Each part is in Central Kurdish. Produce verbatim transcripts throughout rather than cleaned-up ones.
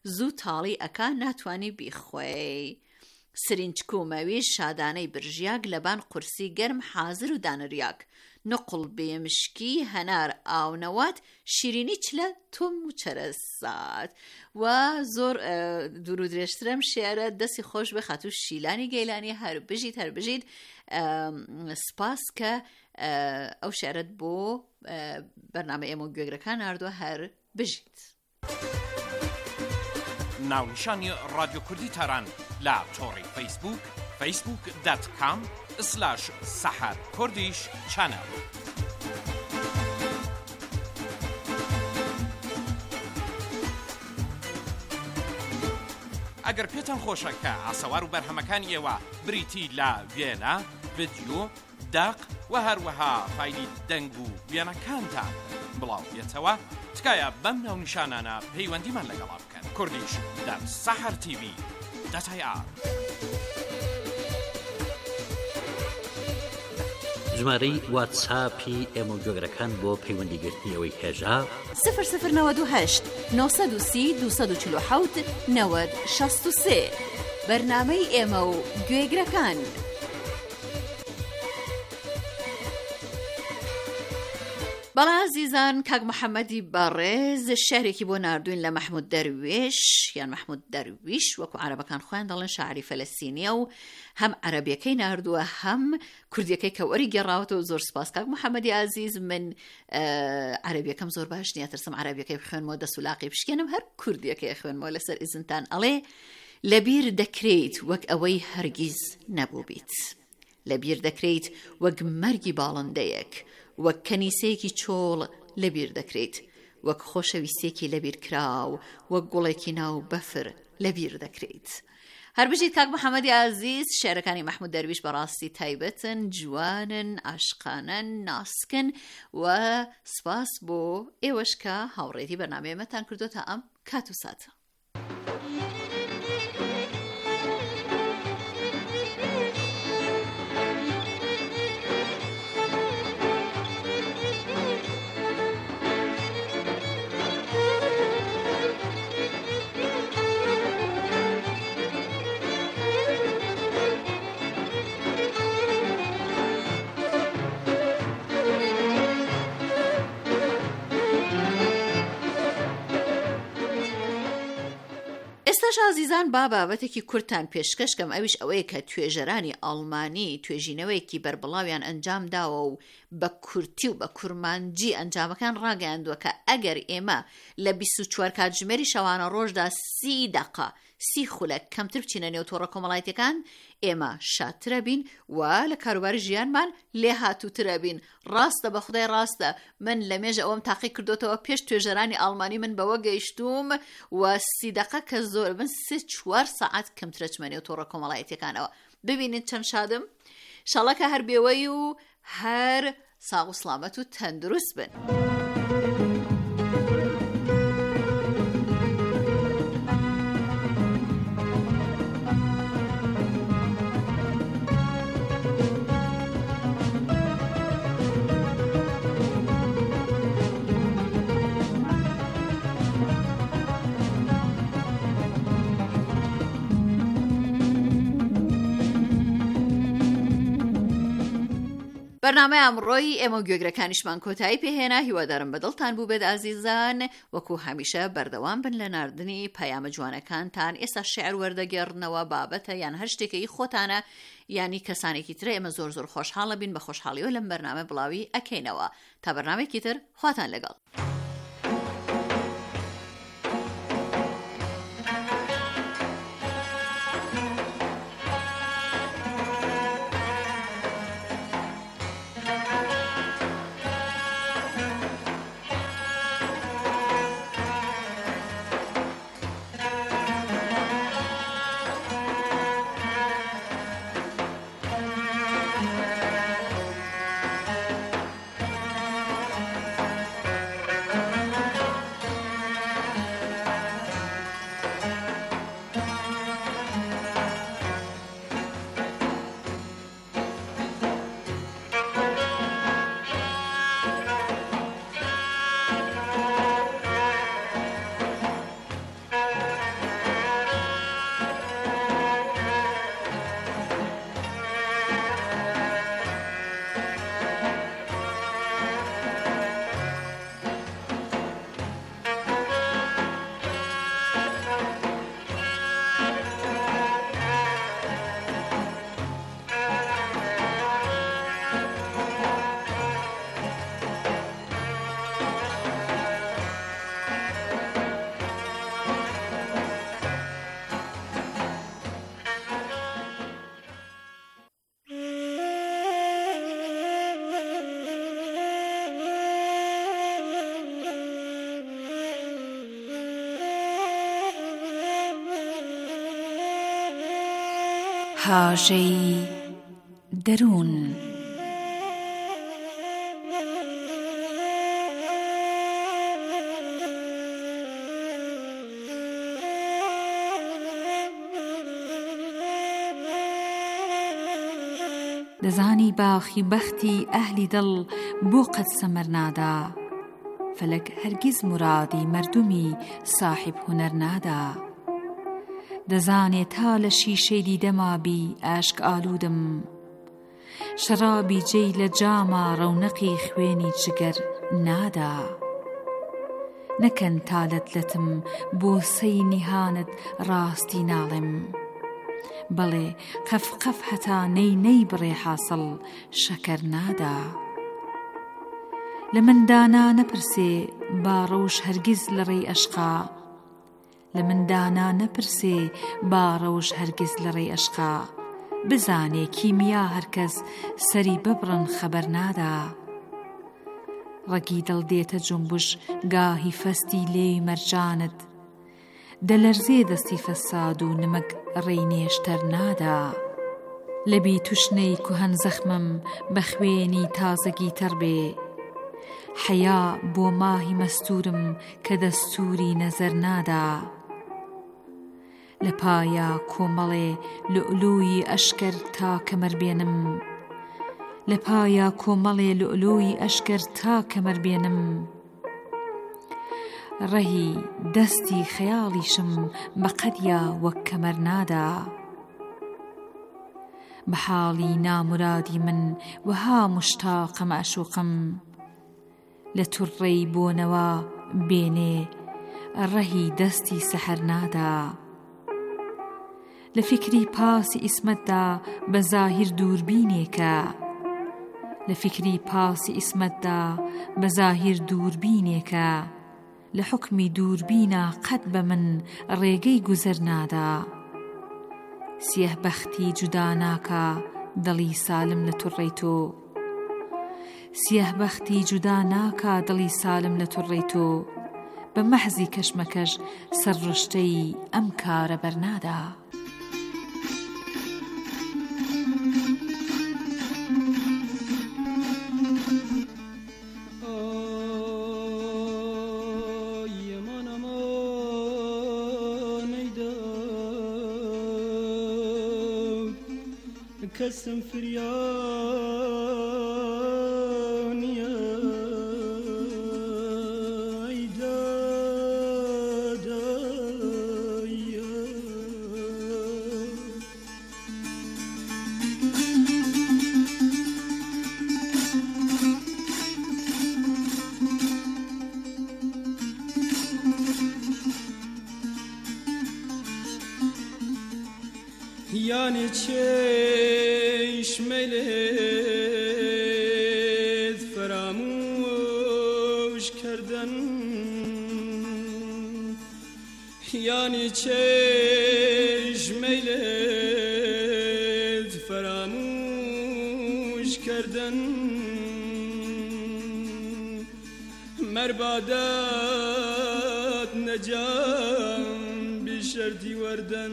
زوو تاڵی ئەکا ناتوانی بیخۆی. سرینچکومەوی شادانەی برژیاک لەبان قورسی گەرم حازر و دانریاک نقڵ بێمشکی هەنار ئاونەوات شیرینی چلە تۆم و چەرەسات و زۆر دوور و درێژترم شێرە دەستی خۆش بخات و شیلانی گەیلانی هەر بژیت هەر بژیت سپاس کە ئەو شێرت بۆ بەرنامە ئێمە و گوێگرەکان ناردووە هەر بژیت. ناونیشانی رادیۆ کوردی تاران لا تۆڕی فیسبوک فیسبوک دات کام سلاش سەحەر کوردیش چەنەڵ. ئەگەر پێتان خۆشە کە ئاسەوار و بەرهەمەکانی ئێوە بریتی لە وێنە، ڤیدیۆ، داق و هەروەها فایلی دەنگ و وێنەکانتان بڵاو بێتەوە، تکایە بەم ناونیشانانە پەیوەندیمان لەگەڵا بکەن. کوردیش دات سەحەر تیڤی دات ئای ئار. ژمارەی واتساپی ئێمە و گوێگرەکان بۆ پەیوەندیگرتنی ئەوەی هێژا سفر سفر نەوەد و هەشت نۆسەد و سی دووسەد و چل و حەوت نەوەد شەست و سێ. بەرنامەی ئێمە و گوێگرەکان. بەڵێ عەزیزان، کاک محەممەدی بەڕێز شعرێکی بۆ ناردوین لە مەحموود دەروێش یان مەحموود دەرویش وەکو عەرەبەکان خۆیان دەڵێن شاعری فەلەستینیە و هەم عەرەبیەکەی ناردووە هەم کوردیەکەی کە وەری گێڕاوەتەوە. زۆر سپاس کاک محەممەدی عەزیز. من عەرەبیەکەم زۆر باش نییە، ترسم عەرەبیەکەی بخوێنمەوە دەست و لاقی بشکێنم، هەر کوردیەکەی خوێنمەوە لەسەر ئیزنتان. ئەڵێ لەبیر دەکرێت وەک ئەوەی هەرگیز نەبوو بیت، لەبیر دەکرێت وەک مەرگی باڵندەیەک، وەک کەنیسەیەکی چۆڵ لەبیر دەکرێت، وەک خۆشەویستێکی لەبیر کراو، وەک گوڵێکی ناو بەفر لەبیر دەکرێت. هەر بژیت کاک محەممەدی عەزیز، شێعرەکانی مەحموود دەرویش بەڕاستی تایبەتن، جوانن، عاشقانن، ناسکن و سپاس بۆ ئێوەش کە هاوڕێتی بەرنامەیەمەتان کردو تا ئەم کات و ساتە. ئێستاش عزیزان با بابەتێکی کورتان پێشکەشکەم، ئەویش ئەوەیە کە توێژەرانی ئەڵمانی توێژینەوەیەکی بەربڵاویان ئەنجام داوە و بە کورتی و بە کورمانجی ئەنجامەکان ڕاگەیاندووە کە ئەگەر ئێمە لە بیست و چوار کاتژمێری شەوانە ڕۆژدا سی دەقە سی خولەک کەمتر بچینە نێو تۆڕە کۆمەڵایەتیەکان، ئێمە شاترە بین و لە کاروباری ژیانمان لێ هاتووترە بین. ڕاستە، بە خودای ڕاستە، من لە مێژە ئەوم تاقی کردوتەوە پێش توێژەرانی ئەڵمانی من بەوە گەیشتوم و سی دەقە کە زۆر بن سێ چوار سەعات کەمترە چمە نێو تۆڕە کۆمەڵایەتیەکانەوە. ببینید چەند شادم، شەڵە کە هەر بێوەی و هەر ساغ و سڵامەت و تەندروست بن. بەرنامە ئەمڕۆی ئێمە گوێگرەکانیشمان کۆتایی پێهێنا. هیوادارم بەدڵتان بوو بێت عزیزان، وەکو هەمیشە بەردەوام بن لە ناردنی پەیامە جوانەکانتان. ئێستا شێعر وەردەگێڕنەوە بابەتە یان هەر شتێکی خۆتانە یانی کەسانێکی ترە، ئێمە زۆر زۆر خۆشحاڵە بین، بە خۆشحاڵیەوە لەم بەرنامە بڵاوی ئەکەینەوە. تا بەرنامێکی تر خواتان لەگەڵ. هاژەی دەروون. دەزانی باخی بەختی ئەهلی دڵ بۆ قەت سەمەر نادا، فەلەک هەرگیز مرادی مردمی صاحب هونەر نادا. دەزانێ تا لە شیشەی دیدەمابی ئاشک ئالودم، شەرابی جێی لە جاما ڕەونەقی خوێنی جگەر نادا. نەکەن تالەتلەتم بۆ سەی نیهانت ڕاستی ناڵێم، بەڵێ قەف قەف هەتا نەی نەی بڕێ حاصل شەکەر نادا. لە مندانا نەپرسێ باڕەوش هەرگیز لە ڕێی ئەشقا، لە مندانا نەپرسێ باڕەوش هەرگیز لە ڕێی ئەشقا. بزانێ کیمیا هەرکەس سەری ببڕن خەبەر نادا. ڕەگی دڵ دێتە جنبش گاهی فەستی لێی مەرجانت، دەلەرزێ دەستی فەساد و نمەک ڕێی نێشتەر نادا. لەبی توشنەی کوهەن زەخمم بە خوێنی تازەگی تەڕ بێ، حەیا بۆ ماهی مەستورم کە دەستوری نەزەر نادا. لە پایە کۆمەڵێ لؤلووی ئەشکەر تا کەمەر بێنم، لە پایە کۆمەڵێ لؤلووی ئەشکەر تا کەمەر بێنم. ڕەهی دەستی خەیاڵیشم بە قەدیا وەک کەمەر نادا. بە حاڵی نامورادی من وەها مشتاقم ئەشوقم، لە توڕەی بۆنەوە بێنێ ڕەهی دەستی سەحەر نادا. لە فکری پاسی ئیسمەتدا بە زاهیر دووربینێکە، لە فکری پاسی ئیسمەتدا بە زاهیر دووربینێکە. لە حکمی دووربینە قەت بە من ڕێگەی گوزەر نادا. سیەه بەختی جودا ناکە دڵی سالم لە توڕەی تۆ، سیەه بەختی جودا ناکە دڵی سالم لە توڕەی تۆ. بە مەحزی کەشمەکەش سەرڕشتەی ئەم کارە بەرنادا. کەسم فریانیە ئەیدادایە. یعنی چشملت فراموش کردن، یعنی چشملت فراموش کردن. مربادت نجام بی شرطی وردن.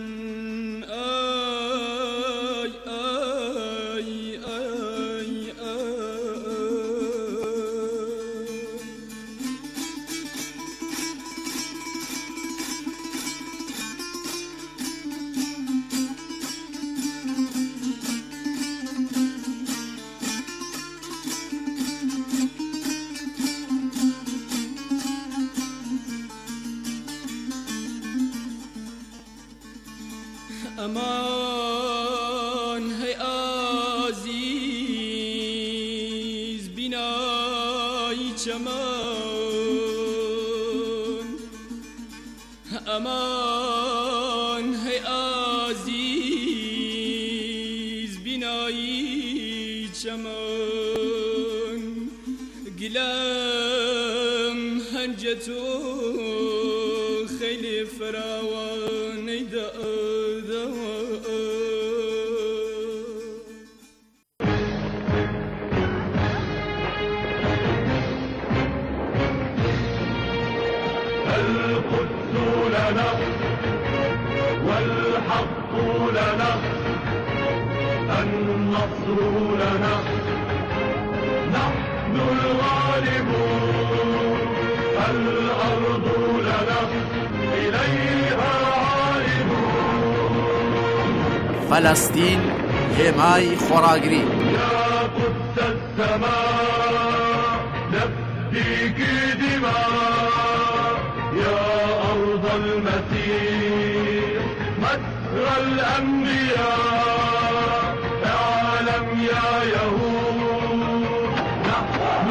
امان هی عزیز بینایی چمان، امان هی عزیز بینایی چمان. گلم هنجتو خیلی فراوانی داد. القدس لنا والحق لنا النصر لنا نحن الغالبون الأرض لنا إليها عائدون فلسطين هێمای خۆراگری يا قدس السماء نفديك دماء يا أرض المسيح مسرى الأنبياء اعلم يا يهود نحن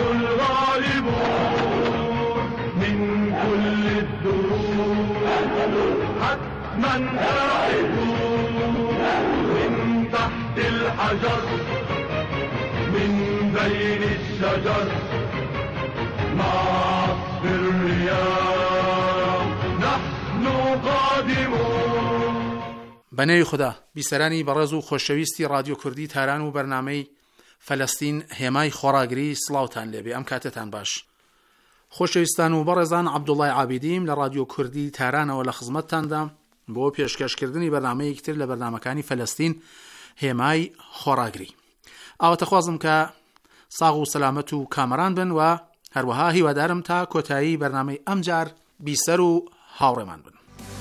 الغالبون من كل الدروب حتما آئدون من تحت الحجر من بين الشجر مع عصف الرياح نحن قادمون. بەنێوی خوددا بیسەرانی بەڕێز و خۆشەویستی رادیۆ کوردی تاران و بەرنامەی فەلەستین هێمای خۆراگری سڵاوتان لێبێ، ئەم کاتتان باش. خۆشەویستان و بەڕێزان، عەبدوڵڵای عابیدیم لە رادیۆ کوردی تارانەوە لە خزمەتتاندا بۆ پێشکەشکردنی بەرنامەیەکتر لە بەرنامەکانی فەلەستین هێمای خۆراگری. ئاواتەخوازم کە ساغ و سەلامەت و کامەران بن و هەروەها هیوادارم تا کۆتایی بەرنامەی ئەمجار بیسەر و هاوڕێمان بن.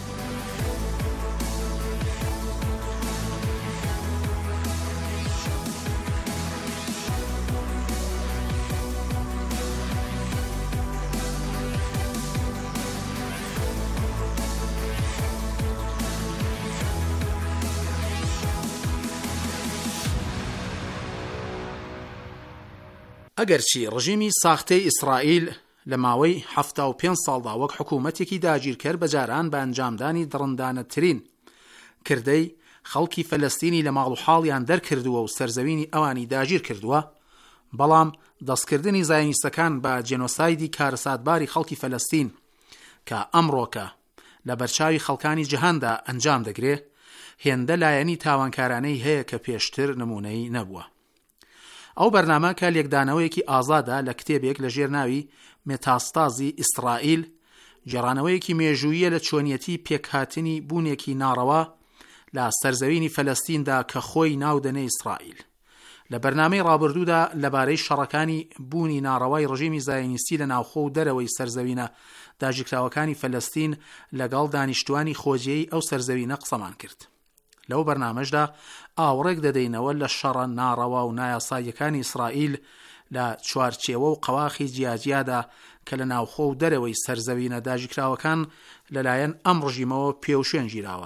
ئەگەرچی ڕژیمی ساختەی ئیسرائیل لە ماوەی هەفتە و پێنج ساڵدا وەک حکوومەتێکی داگیرکەر بەجاران بە ئەنجامدانی دڕندانەترین کردەی خەڵکی فەلەستینی لە ماڵ و حاڵیان دەرکردووە و سەرزەوینی ئەوانی داگیر کردووە، بەڵام دەستکردنی زایۆنیستەکان بە جێنۆسایدی کارەساتباری خەڵکی فەلەستین کە ئەمڕۆکە لە بەرچاوی خەڵکانی جیهاندا ئەنجام دەگرێ، هێندە لایەنی تاوانکارانەی هەیە کە پێشتر نمونەی نەبووە. ئەو بەرنامە کە لێکدانەوەیەکی ئازادە لە کتێبێک لە ژێر ناوی مێتاستازی ئیسرائیل، جێڕانەوەیەکی مێژوویە لە چۆنیەتی پێکهاتنی بوونێکی ناڕەوا لە سەرزەوینی فەلەستیندا کە خۆی ناودەنێ ئیسرائیل. لە بەرنامەی ڕابردوودا لەبارەی شەڕەکانی بوونی ناڕەوای ڕژیمی زایۆنیستی لە ناوخۆ و دەرەوەی سەرزەوینە داگیرکراوەکانی فەلەستین لەگەڵ دانیشتوانی خۆجیەی ئەو سەرزەوینە قسەمان کرد. لەو بەرنامەشدا ئاوڕێک دەدەینەوە لە شەڕە ناڕەوا و نایاساییەکانی ئیسرائیل لە چوارچێوە و قەواخی جیاجیادا کە لە ناوخۆ و دەرەوەی سەرزەوینە داگیرکراوەکان لەلایەن ئەم ڕژیمەوە پێوشێن گیراوە.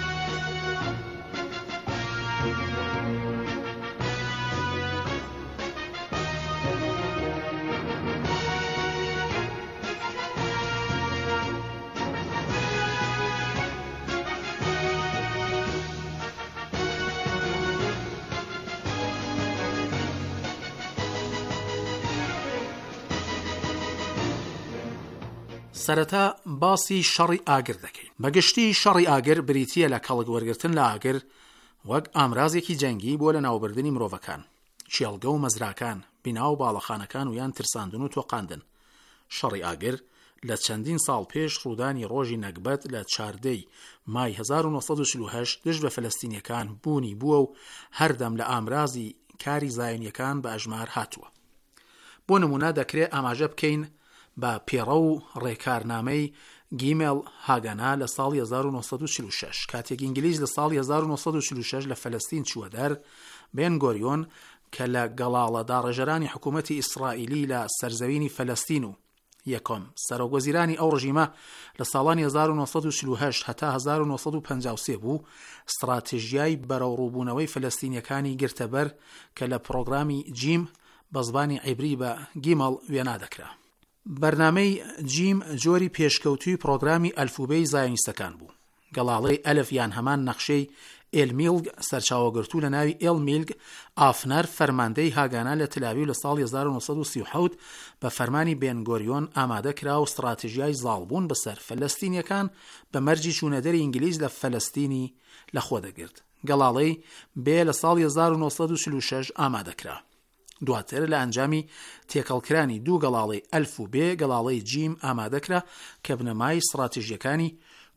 سەرەتا باسی شەڕی ئاگر دەکەین. بەگشتی شەڕی ئاگر بریتیە لە کەڵک وەرگرتن لە ئاگر وەک ئامرازێکی جەنگی بۆ لە ناوبردنی مرۆڤەکان، چێڵگە و مەزراکان، بینا و باڵەخانەکان و یان ترساندن و تۆقاندن. شەڕی ئاگر لە چەندین ساڵ پێش ڕوودانی ڕۆژی نەکبەت لە چاردەی مای هەزار و نۆ سەد و چل و هەشت دژ بە فەلەستینیەکان بوونی بووە و هەردەم لە ئامرازی کاری زایۆنیەکان بە ئەژمار هاتووە. بۆ نمونە دەکرێت ئاماژە بکەین بە پێڕە و ڕێکارنامەی گیمێل هاگەنا لە ساڵی هەزار و نۆ سەد و چل و شەش کاتێک ئینگلیز لە ساڵی هەزار و نۆ سەد و چل و شەش لە فەلەستین چووە دەر، بێن گۆریۆن کە لە گەڵاڵە داڕێژەرانی حکوومەتی ئیسرائیلی لە سەرزەوینی فەلەستین و یەکۆم سەرۆکوەزیرانی ئەو ڕژیمە لە ساڵانی هەزار و نۆ سەد و چل و هەشت هەتا هەزار و نۆ سەد و پەنجا و سێ بوو، استراتیژیای بەرەوڕووبوونەوەی فەلەستینیەکانی گرتەبەر کە لە پرۆگرامی جیم بە زبانی عیبری بە گیمەڵ وێنا دەکرا. بەرنامەی جیم جۆری پێشکەوتوی پرۆگرامی ئەلفوبەی زایۆنیستەکان بوو. گەڵاڵەی ئەلف یان هەمان نەخشەی ئێلمیلگ سەرچاوەگرتوو لە ناوی ئێلمیلگ ئافنەر فەرماندەی هاگانا لە تەلاویڤ لە ساڵی هەزار و نۆ سەد و سی و حەوت بە فەرمانی بێنگۆریۆن ئامادە کرا و استراتیژیای زاڵبوون بەسەر فەلەستینیەکان بە مەرجی چوونەدەری ئینگلیز لە فەلەستینی لەخۆ دەگرت. گەڵاڵەی بێ لە ساڵی هەزار و نۆ سەد و چل و شەش ئامادە کرا. دواتر لە ئەنجامی تێکەڵکرانی دوو گەڵاڵەی ئەلف و بێ گەڵاڵەی جیم ئامادەکرا کە بنەمای استراتیژیەکانی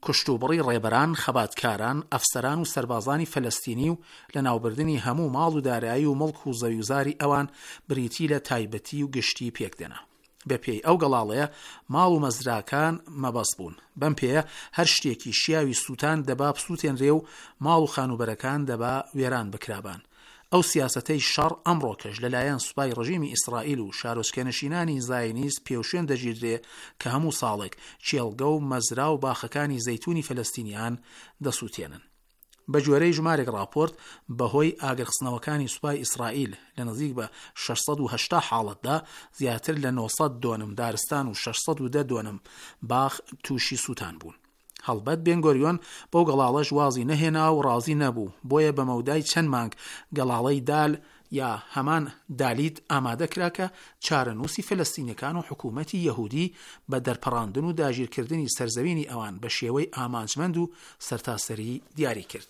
کوشتوبڕی ڕێبەران خەباتکاران ئەفسەران و سەربازانی فەلەستینی و لە ناوبردنی هەموو ماڵ و دارایی و مڵک و زەویوزاری ئەوان بریتی لە تایبەتی و گشتی پێکدێنا. بە پێی ئەو گەڵاڵەیە ماڵ و مەزراکان مەبەست بوون. بەم پێیە هەر شتێکی شیاوی سووتان دەبا بسووتێنرێ و ماڵ و خانوبەرەکان دەبا وێران بکرابان. ئەو سیاسەتەی شەڕ ئەمڕۆکەش لەلایەن سوپای ڕژیمی ئیسرائیل و شارۆچکەنشینانی زایۆنیست پێوشێن دەگیردرێ کە هەموو ساڵێک چێڵگە و مەزرا و باخەکانی زەیتونی فەلەستینیان دەسووتێنن. بە جۆرەی ژمارێک راپۆرت بەهۆی ئاگرخستنەوەکانی سوپای ئیسرائیل لە نزیک بە شەشسەد و هەشتا حاڵەتدا زیاتر لە نۆسەد دۆنم دارستان و شەشسەد و دە دۆنم باخ تووشی سووتان بوون. هەڵبەت بێنگۆریۆن بەو گەڵاڵەش وازی نەهێنا و ڕازی نەبوو، بۆیە بە مەودای چەند مانگ گەڵاڵەی دال یا هەمان دالیت ئامادە کراکە چارەنووسی فەلەستینیەکان و حکوومەتی یەهودی بە دەرپەڕاندن و داگیرکردنی سەرزەوینی ئەوان بە شێوەی ئامانجمەند و سەرتاسەری دیاری کرد.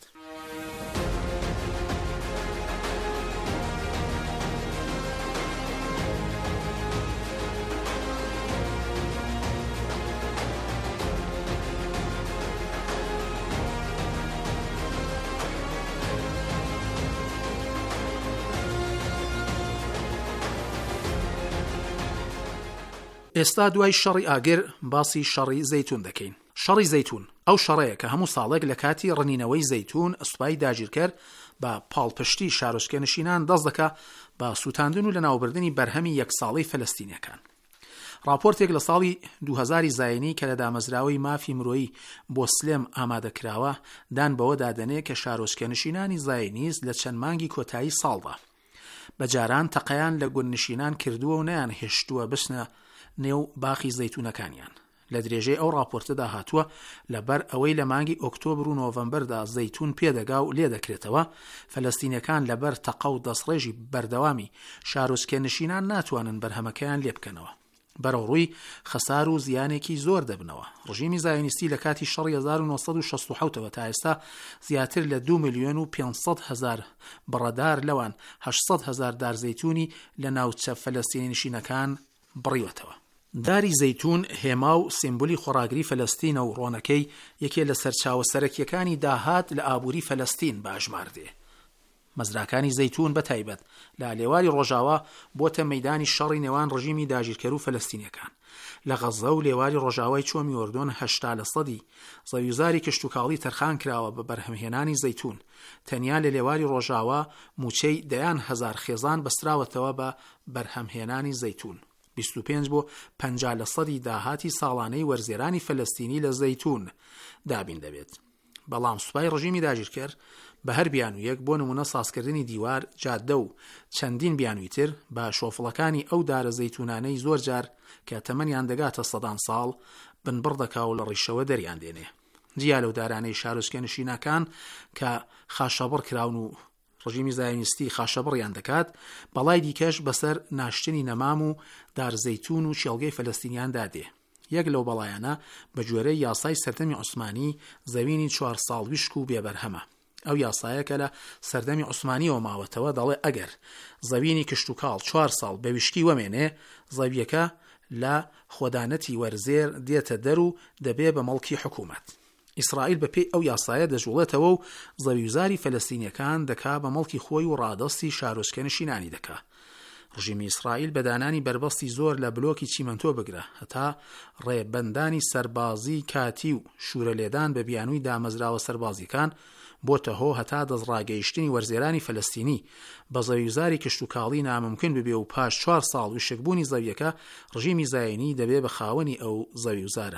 ئێستا دوای شەڕی ئاگر باسی شەڕی زەیتون دەکەین. شەڕی زەیتون ئەو شەڕەیە کە هەموو ساڵێک لە کاتی ڕنینەوەی زەیتون سوپای داگیرکەر بە پاڵپشتی شارۆچکەنشینان دەست دەکا بە سووتاندن و لە ناوبردنی بەرهەمی یەک ساڵەی فەلەستینیەکان. راپۆرتێک لە ساڵی دوو هەزاری زایینی کە لە دامەزراوەی مافی مرۆیی بۆ سلێم ئامادەکراوە دان بەوە دادەنێ کە شارۆچکەنشینانی زایۆنیست لە چەند مانگی کۆتایی ساڵدا بەجاران تەقەیان لە گوندنشینان کردووە و نەیان هێشتووە بچنە نێو باخی زەیتونەکانیان. لە درێژەی ئەو راپۆرتەدا هاتووە لەبەر ئەوەی لە مانگی ئۆکتۆبر و نۆڤەمبەردا زەیتون پێدەگا و لێ دەکرێتەوە، فەلەستینیەکان لەبەر تەقە و دەستڕێژی بەردەوامی شارۆچکەنشینان ناتوانن بەرهەمەکەیان لێ بکەنەوە. بەرەو ڕووی خەسار و زیانێکی زۆر دەبنەوە. ڕژیمی زایۆنیستی لە کاتی شەڕی هەزار و نۆسەد و شەست و حەوتەوە تا ئێستا زیاتر لە دوو ملیۆن و پێنجسەد هەزار بڕەدار لەوان هەشتسەد هەزار دار زەیتونی لە ناوچە فەلەستینیشینەکان بڕیوەتەوە. داری زەیتون هێما و سیمبولی خۆراگری فەلەستینە و ڕۆنەکەی یەکێ لە سەرچاوە سەرەکیەکانی داهات لە ئابووری فەلەستین باژماردێ. مەزراکانی زەیتون بە تایبەت لە لێواری ڕۆژاوا بۆتە مەیدانی شەڕی نێوان ڕژیمی داگیرکەر و فەلەستینیەکان. لە غەزە و لێواری ڕۆژاوای چۆمی ئۆردۆن هەشتا لە سەدی زەویوزاری کشتوکاڵی تەرخان کراوە بە بەرهەمهێنانی زەیتون. تەنیا لە لێواری ڕۆژاوا موچەی دەیان هەزار خێزان بەستراوەتەوە بە بەرهەمهێنانی زەیتون. بیست و پێنج بۆ پەنجا لە سەدی داهاتی ساڵانەی وەرزێرانی فەلەستینی لە زەیتون دابین دەبێت. بەڵام سوپای ڕژیمی داگیرکەر بە هەر بیانوویەک بۆ نمونە سازکردنی دیوار، جادە و چەندین بیانووی تر بە شۆفڵەکانی ئەو دارە زەیتونانەی زۆر جار کە تەمەنیان دەگاتە سەدان ساڵ بنبڕ دەکا و لە ڕیشەوە دەریان دێنێ. جیا لەو دارانەی شارۆچکەنشینەکان کە خاشەبڕ کراون و ڕژیمی زایۆنیستی خاشەبڕیان دەکات، بەڵای دیکەش بەسەر ناشتنی نەمام و دارزەیتون و چێڵگەی فەلەستینیان دادێ. یەک لەو بەڵایانە بە جۆرەی یاسای سەردەمی عوسمانی زەوینی چوار ساڵ وشک و بێبەرهەمە. ئەو یاسایە کە لە سەردەمی عوسمانیەوە ماوەتەوە دەڵێ ئەگەر زەوینی کشتوکاڵ چوار ساڵ بە وشکی وەمێنێ، زەویەکە لە خۆدانەتی وەرزێر دێتە دەر و دەبێ بە مەڵکی حکوومەت. ئیسرائیل بەپێی ئەو یاسایە دەژوڵێتەوە و زەویوزاری فەلەستینیەکان دەکا بە مەڵکی خۆی و ڕادەستی شارۆچکەنشینانی دەکا. ڕژیمی ئیسرائیل بەدانانی بربەستی زۆر لە بلۆکی چیمەنتۆ بگرە، هەتا ڕێبەندانی سەربازی کاتی و شورە لێدان بە بیانووی دامەزراوە سەربازیەکان بۆتە هۆ هەتا دەستڕاگەیشتنی وەرزێرانی فەلەستینی بە زەویوزاری کشتوکاڵی ناممکن ببێ و پاش چوار ساڵ وشکبوونی زەویەکە ڕژیمی زایۆنی دەبێ بە خاوەنی ئەو زەویوزارە.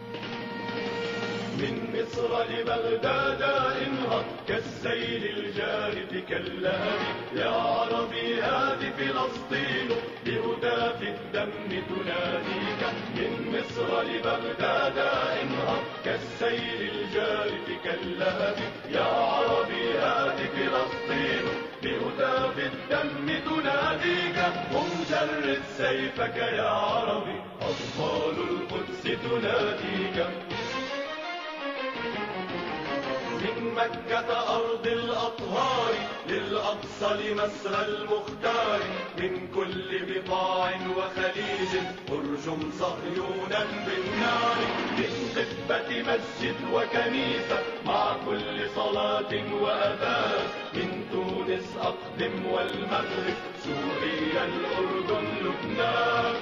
من مصر لبغداد انهض كالسيل الجارف كاللهب يا عربي هذه فلسطين بهداف الدم تناديك. من مصر لبغداد انهض كالسيل الجارف كاللهب يا عربي هذه فلسطين بهداف الدم تناديك. قم جرد سيفك يا عربي أطفال القدس تناديك. من مكة أرض الأطهار للأقصى لمسرى المختار من كل بقاع وخليج ارجم صهيونا بالنار. قبة مسجد وكنيسة مع كل صلاة وأذان. من تونس أقدم والمغرب سوريا الأردن لبنان.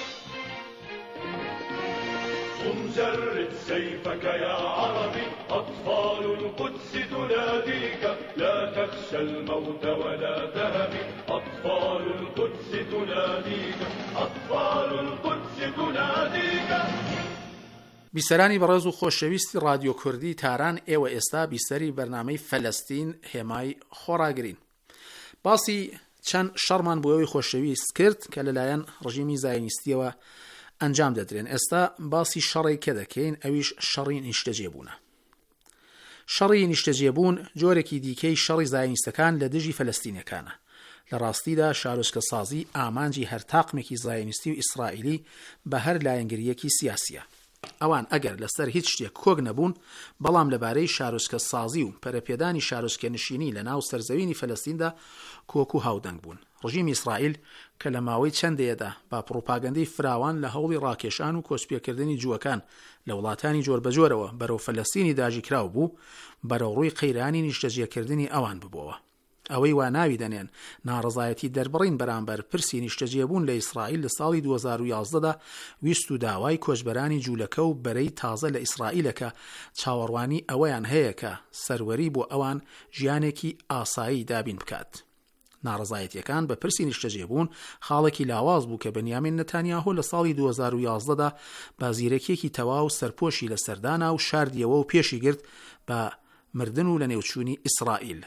قم جرد سيفك يا عربي أطفال القدس تناديك. لا تخشى الموت ولا تهبي أطفال القدس تناديك. أطفال القدس تناديك. بیسەرانی بەڕێز و خۆشەویستی رادیۆ کوردی تاران، ئێوە ئێستا بیسەری بەرنامەی فەلەستین هێمای خۆراگرین. باسی چەند شەڕمان بۆ ئەوەی خۆشەویست کرد کە لەلایەن ڕژیمی زایۆنیستیەوە ئەنجام دەدرێن. ئێستا باسی شەڕی کە دەکەین، ئەویش شەڕی نیشتەجێبوونە. شەڕی نیشتەجێبوون جۆرێکی دیکەی شەڕی زایۆنیستەکان لە دژی فەلەستینیەکانە. لە ڕاستیدا شارۆچکە سازی ئامانجی هەر تاقمێکی زایۆنیستی و ئیسرائیلی بە هەر لایەنگریەکی سیاسیە. ئەوان ئەگەر لەسەر هیچ شتێک کۆک نەبوون، بەڵام لەبارەی شارۆچکە سازی و پەرەپێدانی شارۆچکە نشینی لە ناو سەرزەوینی فەلەستیندا کۆک و هاودەنگ بوون. ڕژیمی ئیسرائیل کە لە ماوەی چەندەیەدا با پڕۆپاگەندەی فراوان لە هەوڵی ڕاکێشان و کۆچپێکردنی جووەکان لە وڵاتانی جۆربەجۆرەوە بەرەو فەلەستینی داژی کراو بوو، بەرەو ڕووی قەیرانی نیشتەجێکردنی ئەوان ببووەوە. ئەوەی وا ناوی دەنێن ناڕزایەتی دەربڕین بەرامبەر پرسی نیشتەجێبوون لە ئیسرائیل لە ساڵی دوو هەزار و یازدەدا ویست و داوای کۆچبەرانی جوولەکە و بەرەی تازە لە ئیسرائیلەکە چاوەڕوانی ئەوەیان هەیە کە سەروەری بۆ ئەوان ژیانێکی ئاسایی دابین بکات. ناڕزایەتیەکان بە پرسی نیشتەجێبوون خاڵێکی لاواز بوو کە بەنیامین نەتانیاهۆ لە ساڵی دوو هەزار و یازدەدا بازیرەکێکی تەواو سەرپۆشی لە سەردانا و شاردیەوە و پێشی گرت بە مردن و لە نێوچوونی ئیسرائیل.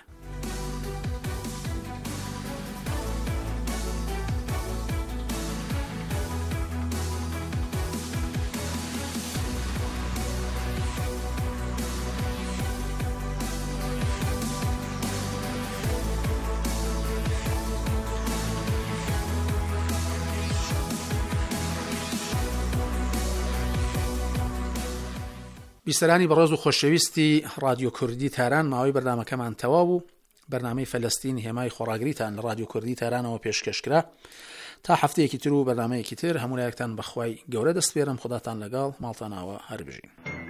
بیسەرانی بەڕێز و خۆشەویستی رادیۆ کوردی تاران، ماوەی بەردامەکەمان تەواو بوو. بەرنامەی فەلەستین هێمای خۆراگریتان لە رادیۆ کوردی تارانەوە پێشکەشکرا. تا هەفتەیەکی تر و بەرنامەیەکی تر هەموو لایەکتان بەخوای گەورە دەستپێرم. خوداتان لەگەڵ، ماڵتاناوە، هەر بژین.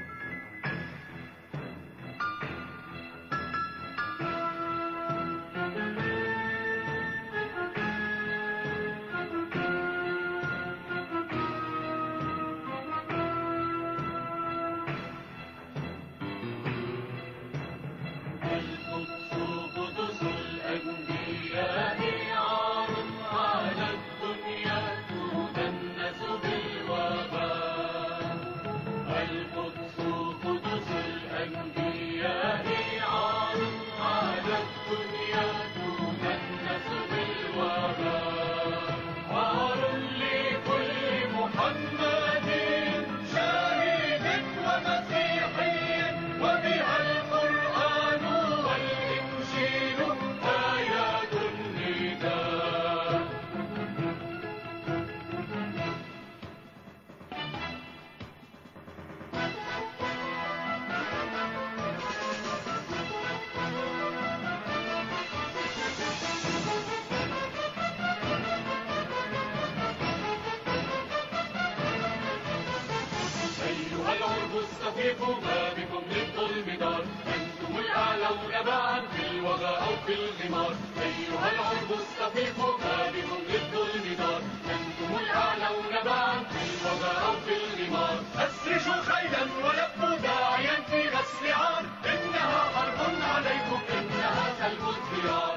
استفيقوا ما بكم للظلم دار. أنتم الأعلون باعا في الوغى أو في الغمار. أيها العرب استفيقوا ما بكم للظلم دار. أنتم الأعلون باعا في الوغى أو في الغمار. أسرجوا خيلا ولبوا داعيا في غسل عار. إنها حرب عليكم، إنها سلب الديار.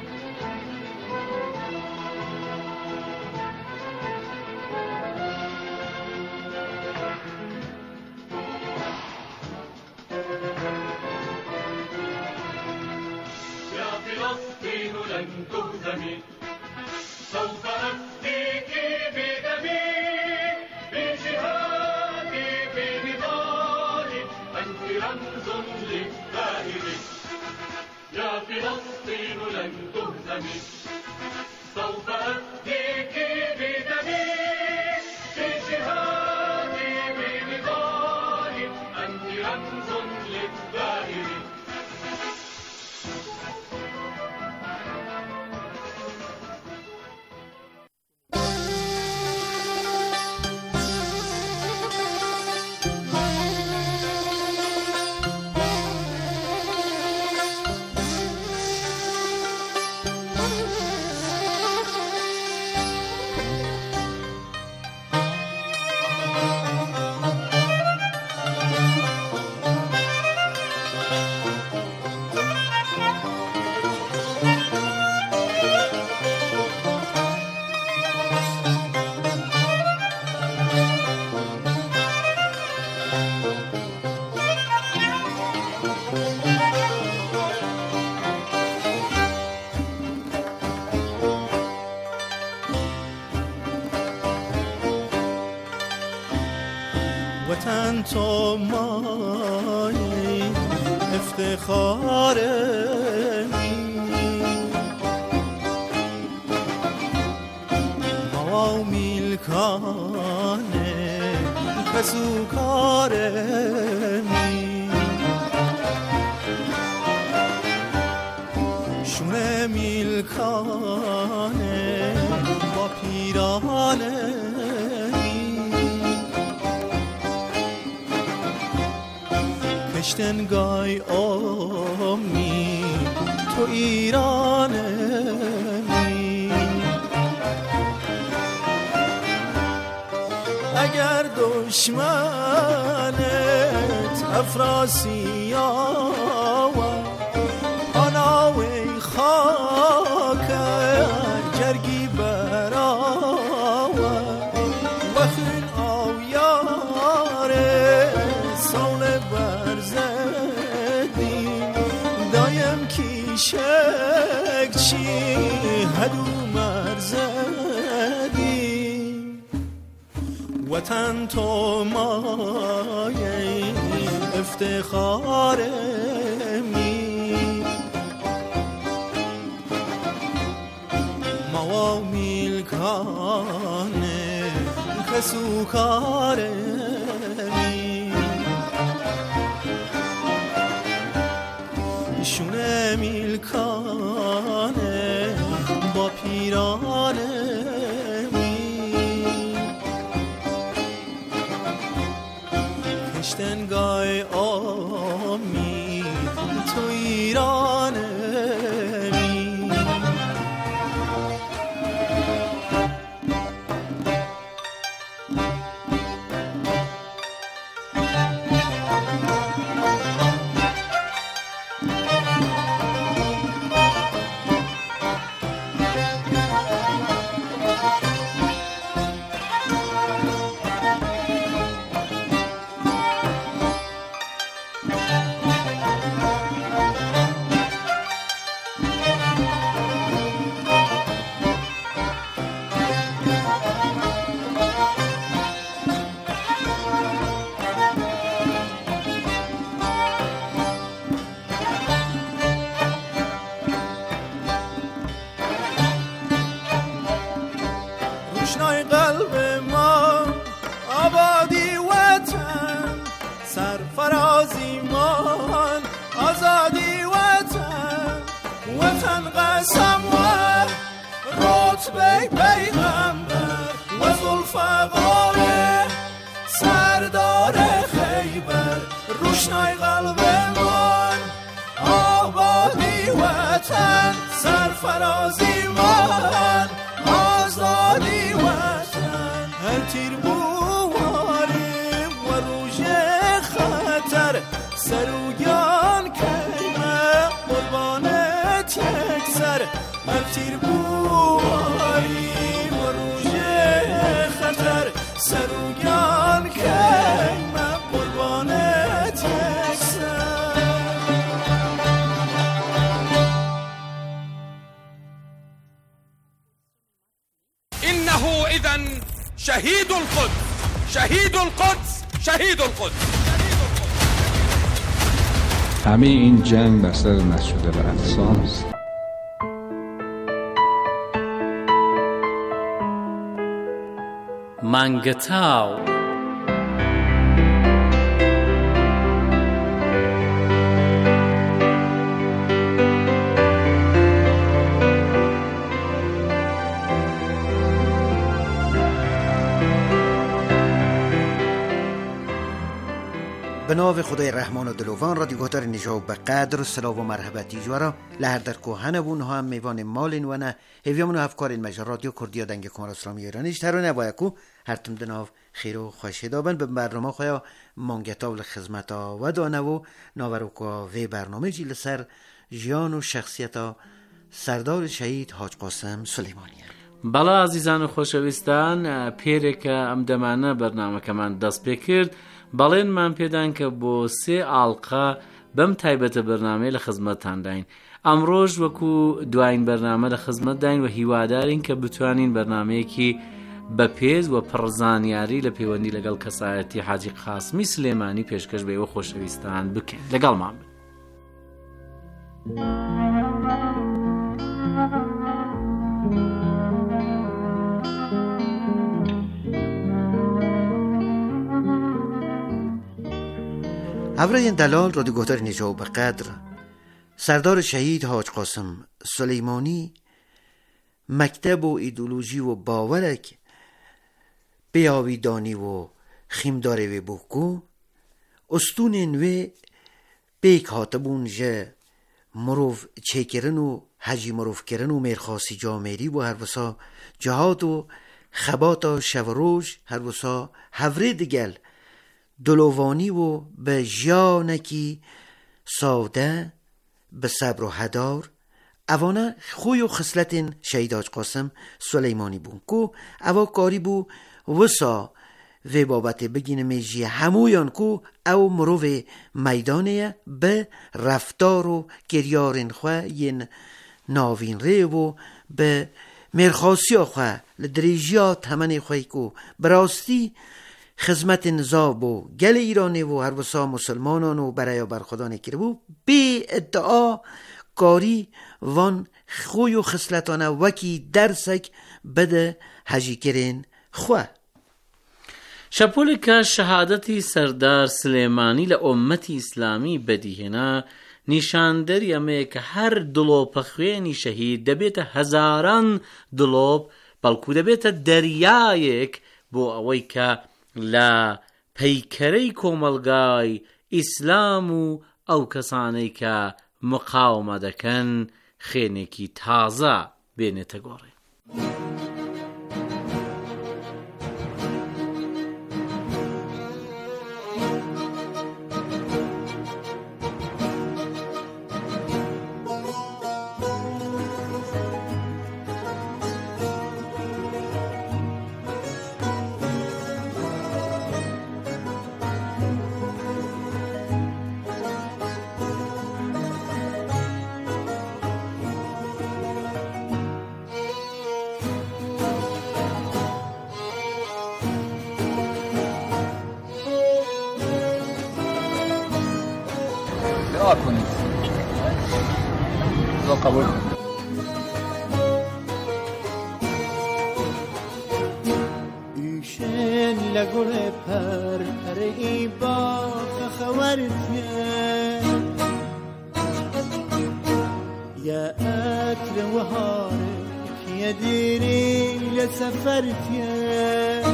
فلسطين لن تهزمي، سوف أفديك بدمي، بجهادي بنضالي، أنت رمز للدائر. يا فلسطين لن تهزمي، سوف أفديك بدمي، بجهادي بنضالي، أنت رمز للدائر. وطن تو مایه افتخاره ما میلکانه کسوکاره شونه میلکانه با پیرانه کشتنگای آمی تو ایرانه اگر دشمنت افراسیان آناوی خاک جرگی براوه وخن آو یاره سال برزدیم دایم کیشک چی هدو مرزدیم وطن تو مایه افتخاره و میلکانه کسوکاره شونه میلکانه با پیرانه کشتنگای آمی تو ایرانه روشنای قلب ما آبادی وطن سرفرازی مان آزادی وطن وطن قسم و رتبه پیغمبر و ذوالفقار سردار خیبر روشنای قلب مان آبادی وطن سرفرازی مان آزادی وطن هر تیر بواری و روژ خطر سروگان کیمه قربانت یک سر هر تیر بواری و روژ خطر سروگان کیمه قربانت یک سر إنه إذن شهيد القدس شهيد القدس شهيد القدس. همه این جنگ بر سر نشده و افسانس. مانگتاو به نام خدای رحمان و دلوان رادیو گوتر نجاو به قدر و سلام و مرحبتی جوارا لهر در کوهن بون هم میوان مالین و نه هیویامون و افکارین مجر رادیو کردیا دنگ کمار اسلامی ایرانیش ترونه بایکو هر تم دناو خیر و خوشی دابن به برنامه خویا مانگتاول خدمتا و دانو ناوروکا و برنامه جیل سر جیان و شخصیتا سردار شهید حاج قاسم سلیمانی. بلا عزیزان و خوشویستان پیرک ام دمانه برنامه کمان دست بکرد بەڵێن مان پێدان کە بۆ سێ ئاڵقا بەم تایبەتە بەرنامەیە لە خزمەتتان داین. ئەمڕۆژ وەکو دوایین بەرنامە لە خزمەت داین و هیوادارین کە بتوانین بەرنمەیەکی بە پێز و پڕزانیاری لە پەیوەندی لەگەڵ کەسایەتی حاجی قاسمی سلێمانی پێشکەش بێەوە خۆشەویستان بکەین لەگەڵمان بن. هەڤرەیەن دەلال ڕۆدیۆگۆتەری نێژەوە بە قەدر سەردار شەهید حاج قاسم سلەیمانی مەکتەب و ئیدۆلۆژی و باوەرێک پێیاویدانی و خیمدارێ وێ بوو و ئوستونên wê pêk hatibûn ji mirov çêkirin û hejî mirovkirin û mêrxasî camerî û her wisa cihat û xebata şevroj her wisa hevrê digel dilovanî û bi jiyanekî sade bi sebr û hedar evane xuy û xisletên Şehîd Hac Qasim Suleymanî bûn ku eva karî bû wisa vê babetê bigînimê jî hemûyan ku ew mirovê meydanê ye bi reftar û kiryarên xwe yên navînrê û bi mêrxasiya xwe li dirêjiya temenê xwe ku bi rastî xizmetên nizav û gelê Îranê û her wisa musilmanan û bereya berxwedanê kiribû bê iddia karî van xuy û xisletane wekî dersek bide hejîkirên xwe. شەپۆلێکە شەهادەتی سەردار سلێمانی لە ئومەتی ئیسلامی بەدیهێنا نیشاندەری ئەمەیە کە هەر دڵۆپە خوێنی شەهید دەبێتە هەزاران دڵۆپ بەڵکو دەبێتە دەریایەک بۆ ئەوەی کە لە پەیکەرەی کۆمەلگای ئیسلام و ئەو کەسانەی کە مقاومە دەکەن خێنێکی تازە بێنێتە گۆڕێ. دعا کنید دعا قبول کنید. ایشن لگل پر پر ای باغ خورتیه یا اکل و هاره که دیری لسفرتیه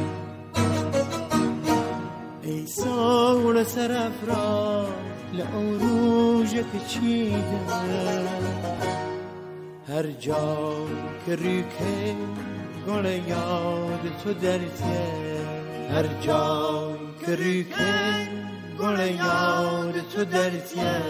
ای سول سرفرا لعروجك چیده هر جا که ریکه گل یاد تو درتیه هر جا که ریکه گل یاد تو درتیه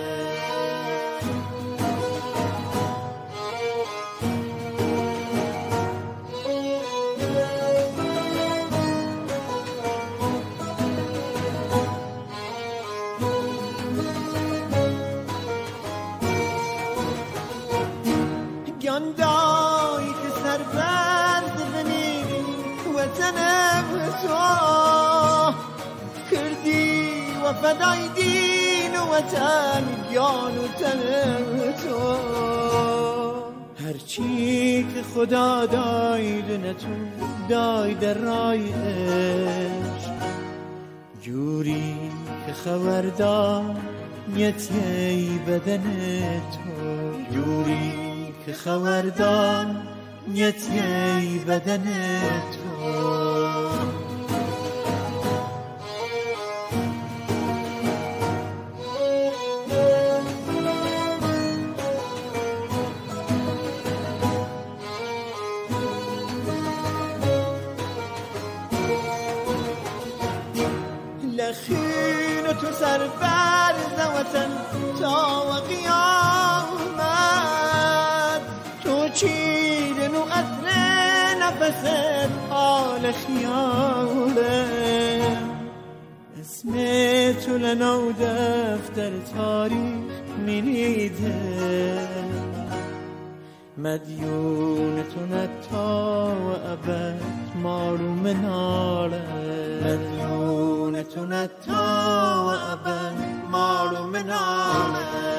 گندای که سر برد بنی وطنم تو کردی و فدای دین و وطن جان و تن تو هرچی که خدا داید نتون دای در رای عشق جوری که خبردار یتی بدن تو جوری که خبردار یتی بدن تو لخین تو سر برز وطن تا و قیامت تو چیدن و اثر نفست حال خیاله اسم تو لنو دفتر تاریخ منیده مديونة تا وأبد مال مناله مديونة تا وأبد مال مناله.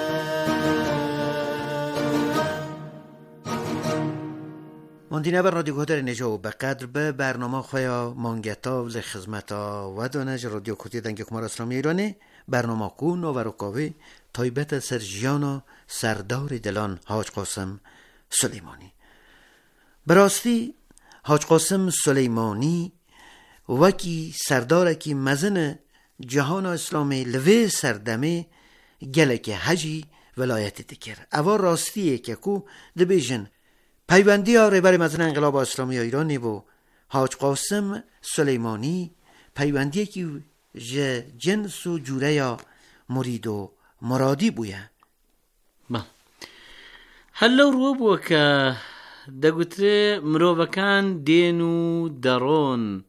ماندینه بر رادیو گوتر نجاو به قدر به برنامه خویا مانگتا و خدمتا و دانش رادیو کردی دنگ کمار اسلامی ایرانی برنامه کو نو و رکاوی تایبت سرجیانا سردار دلان حاج قاسم سلیمانی. براستی حاج قاسم سلیمانی وکی سردار کی مزن جهان اسلامی لوی سردمه گلک حجی ولایت دکر اوار راستیه که کو دبیجن پیوندی ها رهبر مزن انقلاب اسلامی ایرانی بو حاج قاسم سلیمانی پیوندی که جنس و جوره یا مرید و مرادی بویه. با هلو رو بو که دگوتره مروفکان دینو درون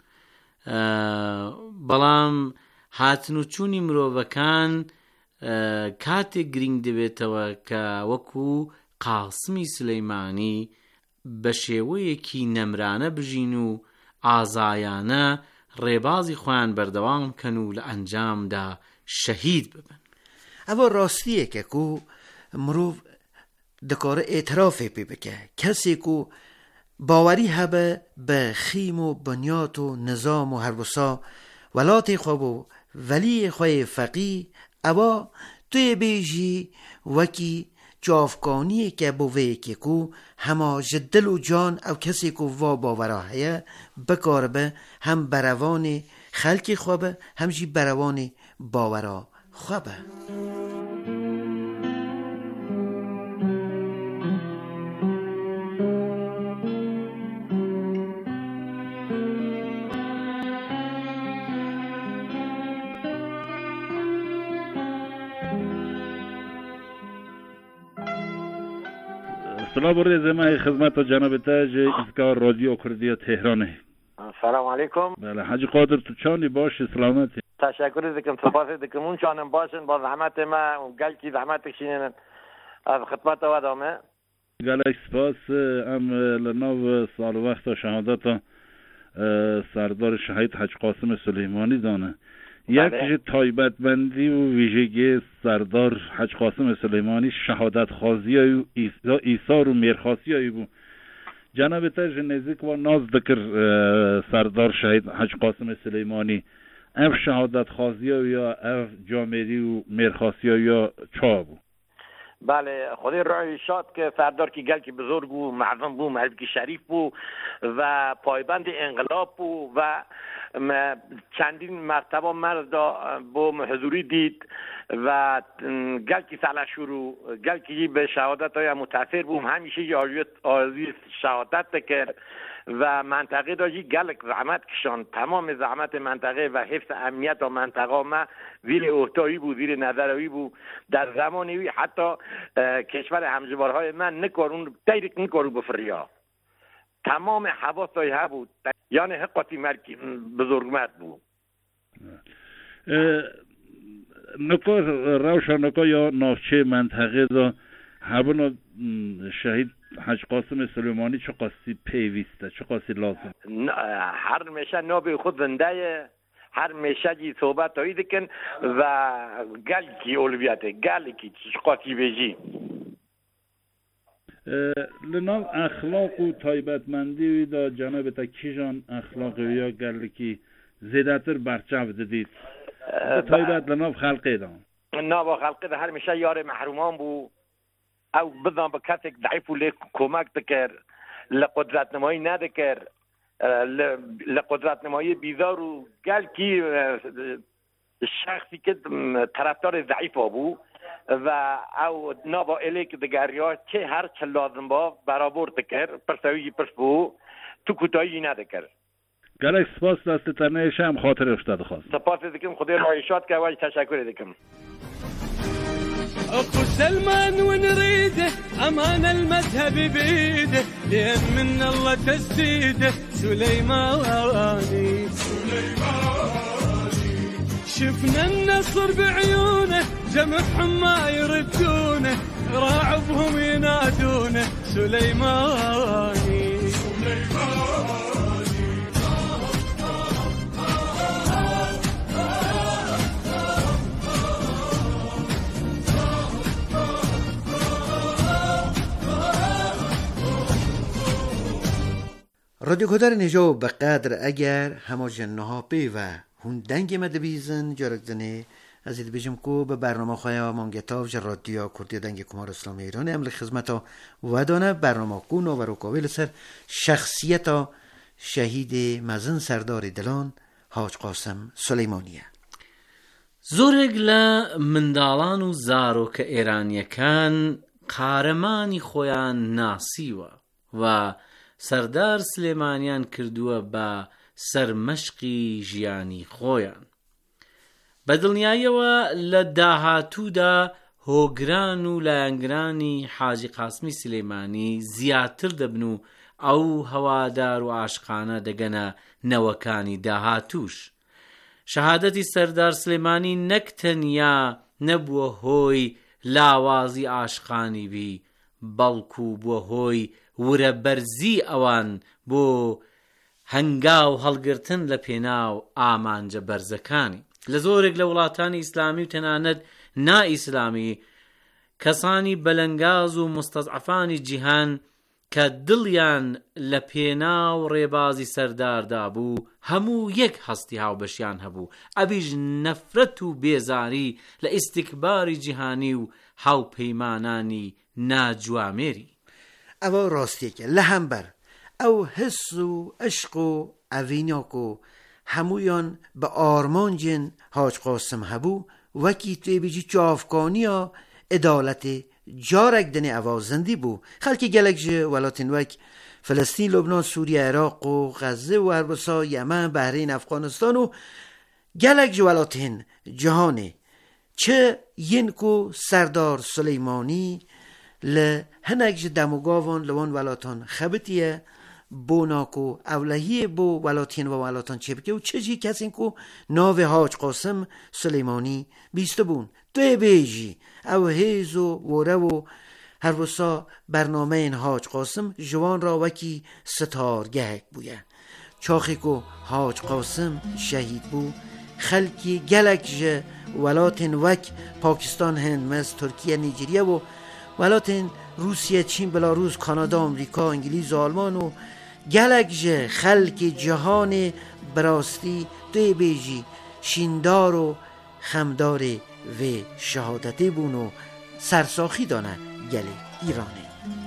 بلام هاتنو چونی مروفکان کاتی گرینگ دبیتوا که وکو قاسمی سلیمانی بەشێوەیەکی نەمرانە بژین و ئازایانە ڕێبازی خۆیان بەردەوام بکەن و لە ئەنجامدا شەهید ببن. ئەوە ڕاستیەکە و مرۆڤ دەکارە ئێترافێ پێ بکە کەسێک و باوەری هەبە بە خیم و بنیات و نظام و هەروەسا وڵاتی خۆ بۆ وەلی خۆی فەقی ئەوە توێ بێژی وەکی جافکانی که بوه که کو همه جدل و جان او کسی کو وا باوراهیه بکار به هم بروان خلق خوابه هم جی بروان باورا خوابه. سلام علیکم زمای خدمت جناب تاج ایستگاه رادیو کردی تهرانه. سلام علیکم. بله حاج قادر تو چانی باشی سلامتی. تشکر دکم سپاس دکم اون چانم باشن با زحمت ما و گل کی زحمت کشینن از خدمت و ادامه. گله سپاس ام لناو سال وقت شهادت سردار شهید حاج قاسم سلیمانی دانه. یک تایبت بندی و ویژگی سردار حاج قاسم سلیمانی شهادت خوازی و ایثار و میرخواسی بود. جناب تاج نزدیک و ناز دکر سردار شهید حاج قاسم سلیمانی اف شهادت خوازی یا اف جامعی و میرخواسی یا چا بود. بله خدای رای شاد که سردار کی گل کی بزرگ و معظم بود معرف کی شریف بود و پایبند انقلاب بود و چندین مرتبه مرد با حضوری دید و گل کی سال شروع گل کی به شهادت های متاثر بود همیشه یاریت آزی شهادت کرد و منطقه داشتی گل زحمت کشان تمام زحمت منطقه و حفظ امنیت و منطقه ما زیر اوتایی بود زیر نظروی بود در زمانی حتی کشور همجوارهای من نکارون تیرک نکارو بفریا تمام حواسای ها بود یعنی حقاتی مرکی بزرگ مرد بود. نکار روشا نکار یا نافچه منطقه دا هبنا شهید حاج قاسم سلیمانی چه قاسی پیوسته چه قاسی لازم هر میشه نابی خود زنده هر میشه جی صحبت هایی دکن و گل کی اولویته گل کی چه قاسی بیجی لناو اخلاق و تایبتمندی دا جناب تا کیجان اخلاقی یا گل کی زیدتر برچاو دید تایبت لناو خلقی دا ناو خلقی دا هر میشه یار محرومان بو او بدن به کسی ضعیف و لیک کمک دکر لقدرت نمایی ندکر لقدرت نمایی بیزار و گل کی شخصی که طرفدار ضعیف بو و او نابا الیک دگریا چه هر چه لازم با برابر دکر پرسوی پرس بو تو کتایی ندکر گلک سپاس دست ترنیش هم خاطر افتاد خواست سپاس دکم خدای رایشات که وای تشکر دکم اخو سلمان ونريده امان المذهب بيده لين من الله تسديده سليماني سليماني شفنا النصر بعيونه جمعهم ما يردونه راعبهم ينادونه سليماني رادیو کدر نجا به قدر اگر همه جنها پی و هون دنگ مدبیزن جارکزنه از این بیشم کو به برنامه خواهی و مانگتاو جر رادیو کردی دنگ کمار اسلام ایران امل خدمتا و دانه برنامه کونو و رکاویل سر شخصیت شهید مزن سردار دلان حاج قاسم سلیمانیه. زۆرێک لە منداڵان و زارۆکە ئێرانیەکان قارەمانی خۆیان ناسیوە و سەردار سلێمانیان کردووە بە سەرمەشقی ژیانی خۆیان. بە دڵنیاییەوە لە داهاتوودا هۆگران و لایەنگرانی حاجی قاسمی سلێمانی زیاتر دەبن و ئەو هەوادار و عاشقانە دەگەنە نەوەکانی داهاتووش. شەهادەتی سەردار سلێمانی نەک تەنیا نەبووە هۆی لاوازی عاشقانی بی بەڵکو بووە هۆی ورە بەرزی ئەوان بۆ هەنگاو هەڵگرتن لە پێناو ئامانجە بەرزەکانی. لە زۆرێک لە وڵاتانی ئیسلامی و تەنانەت نائیسلامی کەسانی بەلەنگاز و مستەزعەفانی جیهان کە دڵیان لە پێناو ڕێبازی سەرداردا بوو هەموو یەک هەستی هاوبەشیان هەبوو، ئەویش نەفرەت و بێزاری لە ئیستیکباری جیهانی و هاوپەیمانانی ناجوامێری. ئەوە ڕاستیەکە لە هەمبەر ئەو حس و عشق و ئەڤینۆک و هەموویان بە ئارمانجێن حاج قاسم هەبوو وەکی توێبیجی چاوکانیە ئەدالەتێ جارێک دنێ ئەوا زەندی بوو. خەڵکی گەلێک ژە وڵاتین وەک فلسطین، لوبنان، سووریە، عێراق و غەزە و هەروەسا یەمەن، بەحرین، ئەفغانستان و گەلێک ژە وڵاتین جیهانێ چه یەنک و سەردار سلەیمانی لە هەنێک ژە دەموگاوان لەوان وڵاتان خەبتیە بۆناک و ئەولەهیە بۆ وڵاتین و وڵاتان چێ بکە و چەجی کەسین کو ناوێ حاج قاسم سلەیمانی بیستە بوون. توێ بێژی ئەو هێز و وەرە و هەروەسا بەرنامەین حاج قاسم جوان را وەکی ستارگەهێک بووە. چاخێک و حاج قاسم شەهید بوو خەلکی گەلێک ژە وڵاتین وەک پاکستان، هند، مصر، تورکیە، نیجریە و وڵاتین روسیە، چین، بلاروس، کانادا، ئەمریکا، ئینگلیز و ئالمان و گەلێک ژە خەلکی جیهانێ بەڕاستی توێ بێژی شیندار و خەمدارێ وێ شەهادەتێ بوون و سەرساخی دانە گەلێ ئیرانێ.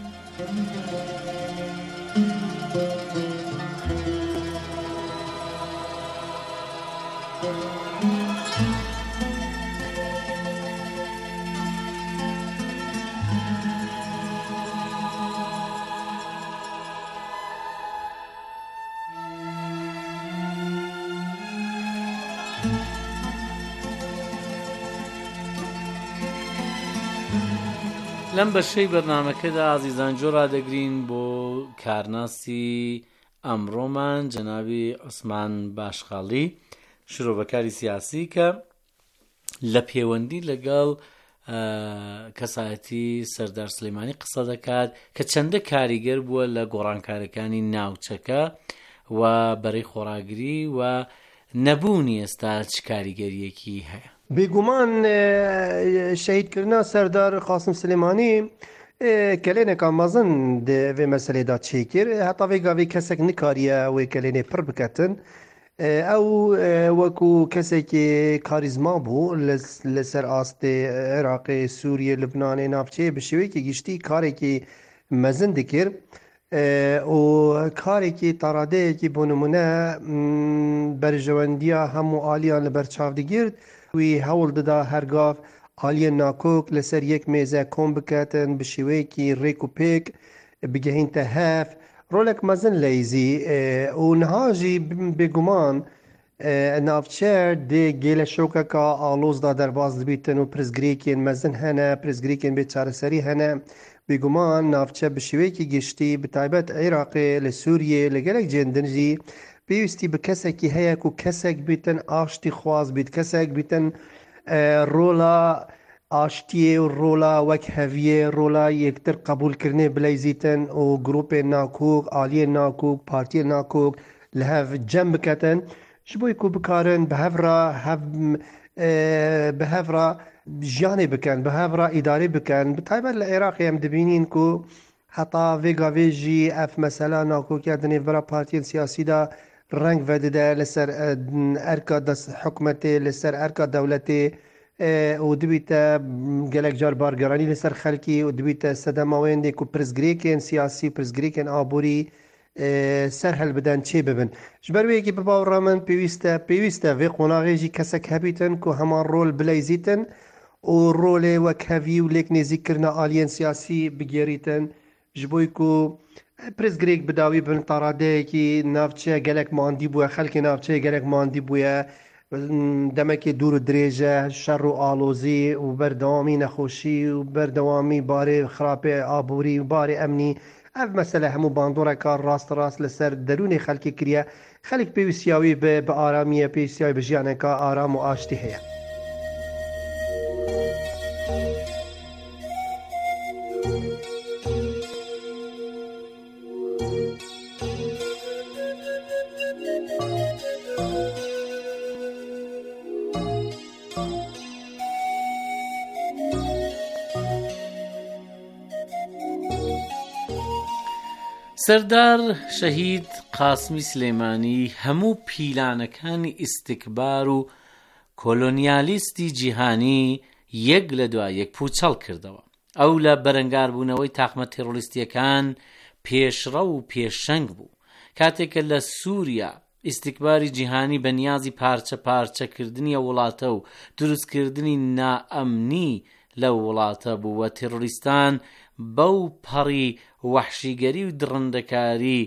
لەم بەشەی بەرنامەکەدا ئازیزان جۆرا دەگرین بۆ کارناسی ئەمڕۆمان جەنابی عوسمان باشخاڵی، شرۆڤەکاری سیاسی کە لە پەیوەندی لەگەڵ کەسایەتی سەردار سلەیمانی قسە دەکات کە چەندە کاریگەر بووە لە گۆڕانکاریەکانی ناوچەکە و بەرەی خۆراگری و نەبوونی ئێستا چ کاریگەریەکی هەیە. بێگومان شەهیدکردنا سەردار قاسم سلێمانی کەلێنێکا مەزن vê meselêda çê kir heta vê gavê kesek nikariye wê kelênê pir biketin. Ew wekû kesekê karîzma bû li ser astê Iraqê, Sûriye, Libnanê, navçeyê bi şêwekî giştî karekî mezin dikir û karekî taradeyekî bû nimûne berjewendiya hemû aliyan li ber çav digirt. wî hewl dida hergav aliyên nakok li ser yek mêze kom biketin bi şêweyekî rêk û pêk bigehînte hev rolek mezin leyzî û niha jî bêguman navçer dê gêle şokeka aloz da derbas dibîtin û pirzgirêkên mezin hene, pirzgirêkên bêçareserî hene. Bêguman navçe bi şêwekî giştî bi taybet Iraqê, li Sûriyê, li gelek cihên din jî pêwîstî bi kesekî heye ku kesek bîtin aştî xwaz bît, kesek bîtin rola آشتیه و رولا وک هویه رولا یکتر قبول کرنه بلیزیتن و گروپ ناکوک آلی ناکوک پارتی ناکوک لهف جنب کتن جبوی کو بکارن به هفرا هف به هفرا جاني بكن بهافرا إداري بكن بتايبا العراق يم دبينين كو حتى فيغا فيجي اف مثلا ناكو كيادني برا بارتيين سياسي دا رنگ ودده لسر اركا دس حكومتي لسر اركا دولتي و دبيتا گلک جار بارگرانی لسر خلقي و دبيتا سدماوين دي كو پرزگريكين سياسي پرزگريكين آبوري سر هل بدن چه ببن جبروی که بباور من پیوسته پیوسته وی قناغی جی کسک هبیتن که همان رول بلیزیتن و رول وکهوی و لیک نزیک کرنا آلین سیاسی بگیریتن جبوی که پرس گریک بداوی بن طراده که نافچه گلک ماندی بویا خلک نافچه گلک ماندی بویا دمک دور و دریجه شر و آلوزی و بردوامی نخوشی و بردوامی باره خراب آبوری و باره امنی اف مسئله همو باندورا کار راست راست لسر درون خلکی کریه خلک پیوسیاوی به آرامیه پیوسیاوی به جیانه که آرام و آشتی هیا سەردار شەهید قاسمی سلێمانی هەموو پیلانەکانی ئیستیکبار و کۆلۆنیالیستی جیهانی یەک لە دوای یەک پوچەڵ کردەوە. ئەو لە بەرەنگاربوونەوەی تاقمە تێڕۆریستیەکان پێشڕە و پێشەنگ بوو. کاتێکە لە سووریا ئیستیکباری جیهانی بە نیازی پارچە پارچەکردنی وڵاتە و دروستکردنی نائەمنی لە وڵاتە بووە، تێڕۆریستان بەو پەڕی وەحشیگەری و درڕندەکاری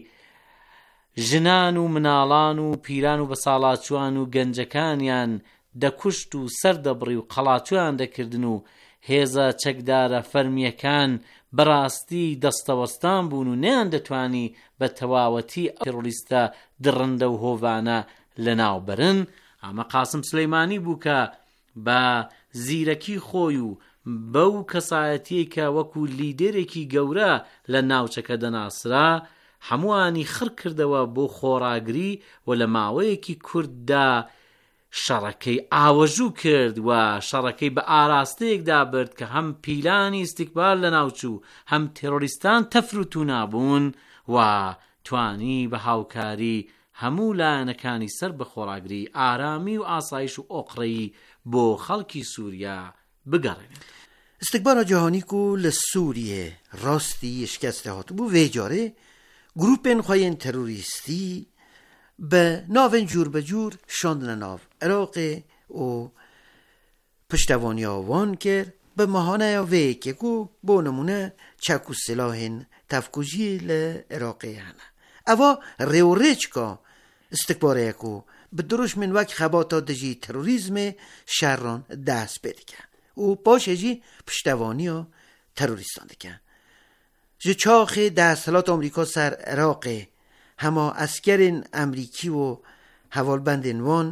ژنان و مناڵان و پیران و بەساڵاتچوان و گەنجەکانیان دەکوشت و سەردەبڕی و قەڵاچویان دەکردن و هێزە چەکدارە فەرمیەکان بەڕاستی دەستەوەستان بوون و نەیان دەتوانی بە تەواوەتی تێڕۆریستە درڕندە و هۆڤانە لەناوبەرن. ئەمە قاسم سلەیمانی بوو کە بە زیرەکی خۆی و بەو کەسایەتی کە وەکو لیدێرێکی گەورە لە ناوچەکە دەناسرا هەمووانی خڕ کردەوە بۆ خۆڕاگری و لە ماوەیەکی کورددا شەڕەکەی ئاوەژوو کرد و شەڕەکەی بە ئاراستەیەکدا برد کە هەم پیلانی ئیستیکبار لە ناوچوو هەم تێڕۆریستان تەفروت و نابوون و توانی بە هاوکاری هەموو لایەنەکانی سەر بە خۆڕاگری ئارامی و ئاسایش و ئۆقرەی بۆ خەڵکی سووریا بگەڕێنێت. استکبار جهانی کو لسوریه راستی شکسته هاتو بو ویجاره گروپین خواهین تروریستی به ناوین جور به جور شاندن ناو عراق و پشتوانی آوان کرد به ماهانه وی که کو با نمونه چکو سلاحین تفکوجی لعراقی هنه اوا ریوریچ که استکباره کو به دروش من وقت خباتا دجی تروریزم شران دست پیدا کرد و باشه جی پشتوانی و تروریستان دکن جه چاخ دستلات امریکا سر عراق هما اسکرین امریکی و حوالبندین وان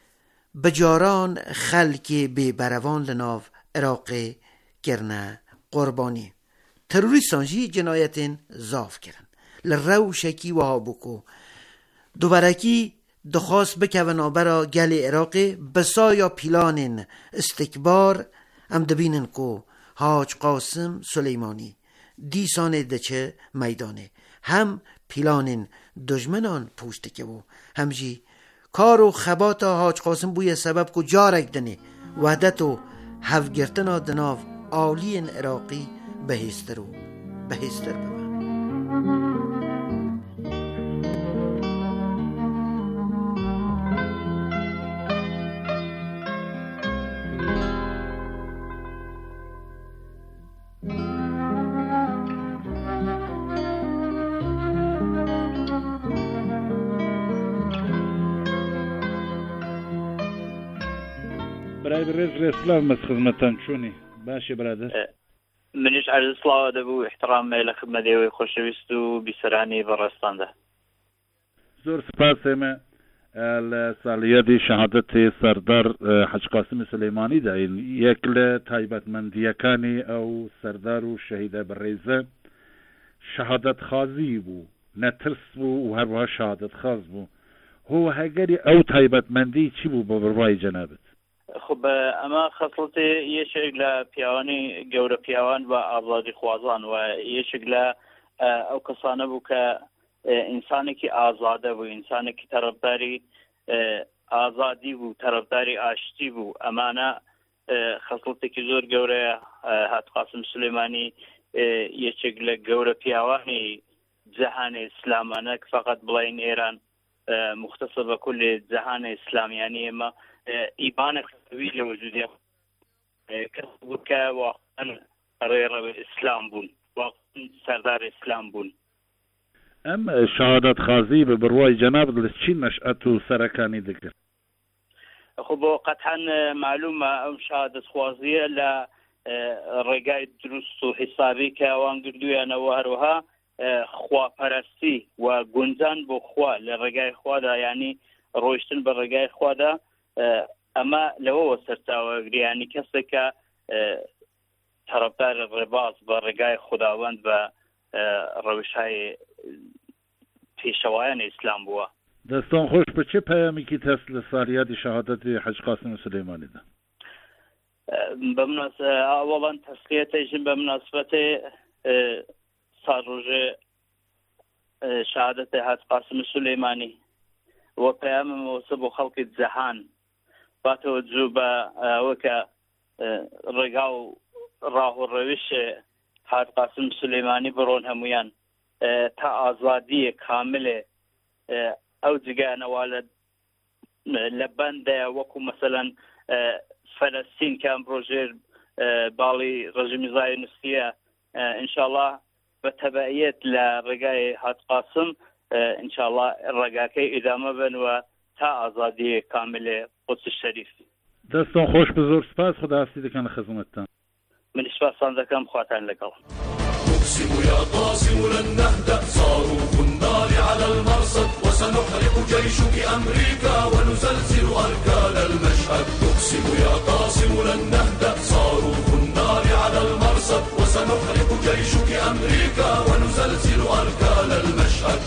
بجاران خلک به بروان لناو عراق گرنه قربانی تروریستان جی جنایتین زاف کرن لرو شکی و هابوکو دوبارکی دخواست بکونا برا گل عراق بسا یا پیلانین استکبار ام دبینن کو حاج قاسم سلیمانی دیسان دچه میدانه هم پیلانین دجمنان پوشته که بو همجی کار و خبات حاج قاسم بوی سبب کو جارک دنه وحدت و هفگرتنا دناو آلین عراقی بهستر و بهستر ببن. برای برز رسلام از خدمتان چونی باشه برادر منیش عرض صلاة دبو احترام لخدمة ديوي خوشويست و بسراني برستان ده زور سپاس ما سالیادی شهادت سردار حاج قاسم سليماني داین یک ل تایبەتمەندیەکانی ئەو سەردار و شەهیدە بەڕێزە شهادت خازی بوو نەترس بوو و هەروەها شهادت خاز بوو هو هەگەری ئەو تایبەتمەندی چی بوو بە بڕوای جەنابەت خب ئەمە خەسڵەتی یەکێک لە پیاوانی گەورە پیاوان و ئازادی خوازان و یەکێک لە ئەو کەسانە بوو کە ئینسانێکی ئازادە بوو ئینسانێکی تەرەفداری ئازادی بوو تەرەفداری ئاشتی بوو ئەمانە خەسڵەتێکی زۆر گەورەیە حاج قاسم سلێمانی یەکێک لە گەورە پیاوانی جەهانی ئیسلامانە کە فقط بڵین ئێران مختصر بە کولی جەهانی ئیسلامیانی ئێمە ئیبانێک وی لە وجودی کەس بوو کە واقعەن ڕێڕەوی ئیسلام بوون واقعەن سەردار ئیسلام بوون ئەم شهادت خازی بە بڕوای جەنابەت لە چی نەشئەت و سەرەکانی دەکرد خب قەتعەن معلومە ئەم شهادت خوازیە لە ڕێگای دروست و حسابی کە ئەوان گردوویانەوە هەروەها خواپەرستی و گونجان بۆ خوا لە ڕێگای خوادا ینی ڕۆیشتن بە ڕێگای خوادا ئەمە لەوەوە سەرچاوەگری ینی کەسێک کە تەرەفدار ڕێباز بە ڕێگای خوداوەند بە ڕەوشهای پێشەوایان ئیسلام بووە دەستان خۆش بە چه پەیامێکی تەست لە سالیادی شەهادەتی حاج قاسم سلەیمانیدا بمناس اولا تسلیتشون به مناسبت سال روز شهادت حاج قاسم سليماني و پیام موصل به خلق جهان با توجه به وکا رگاو راه و روش حاج قاسم سليماني برون همویان تا آزادی کامل او جگه نوالد لبنده وکو مثلا فلسطین که امروزه بالی رژیم زایونیستیه انشالله به تبعیت لرگای حاج قاسم انشالله رگاکی ادامه بن و تا آزادی کامل قدس شریف. دستان خوش بزرگ سپاس خدا هستی دکن خدمتتان. من سپاسان دکم خواتان لگل. نقسم يا قاسم لن نهدأ صاروخ النار على المرصد وسنحرق جيشك أمريكا ونزلزل أركان المشهد نقسم يا قاسم لن نهدأ صاروخ النار على المرصد وسنحرق جيشك أمريكا ونزلزل أركان المشهد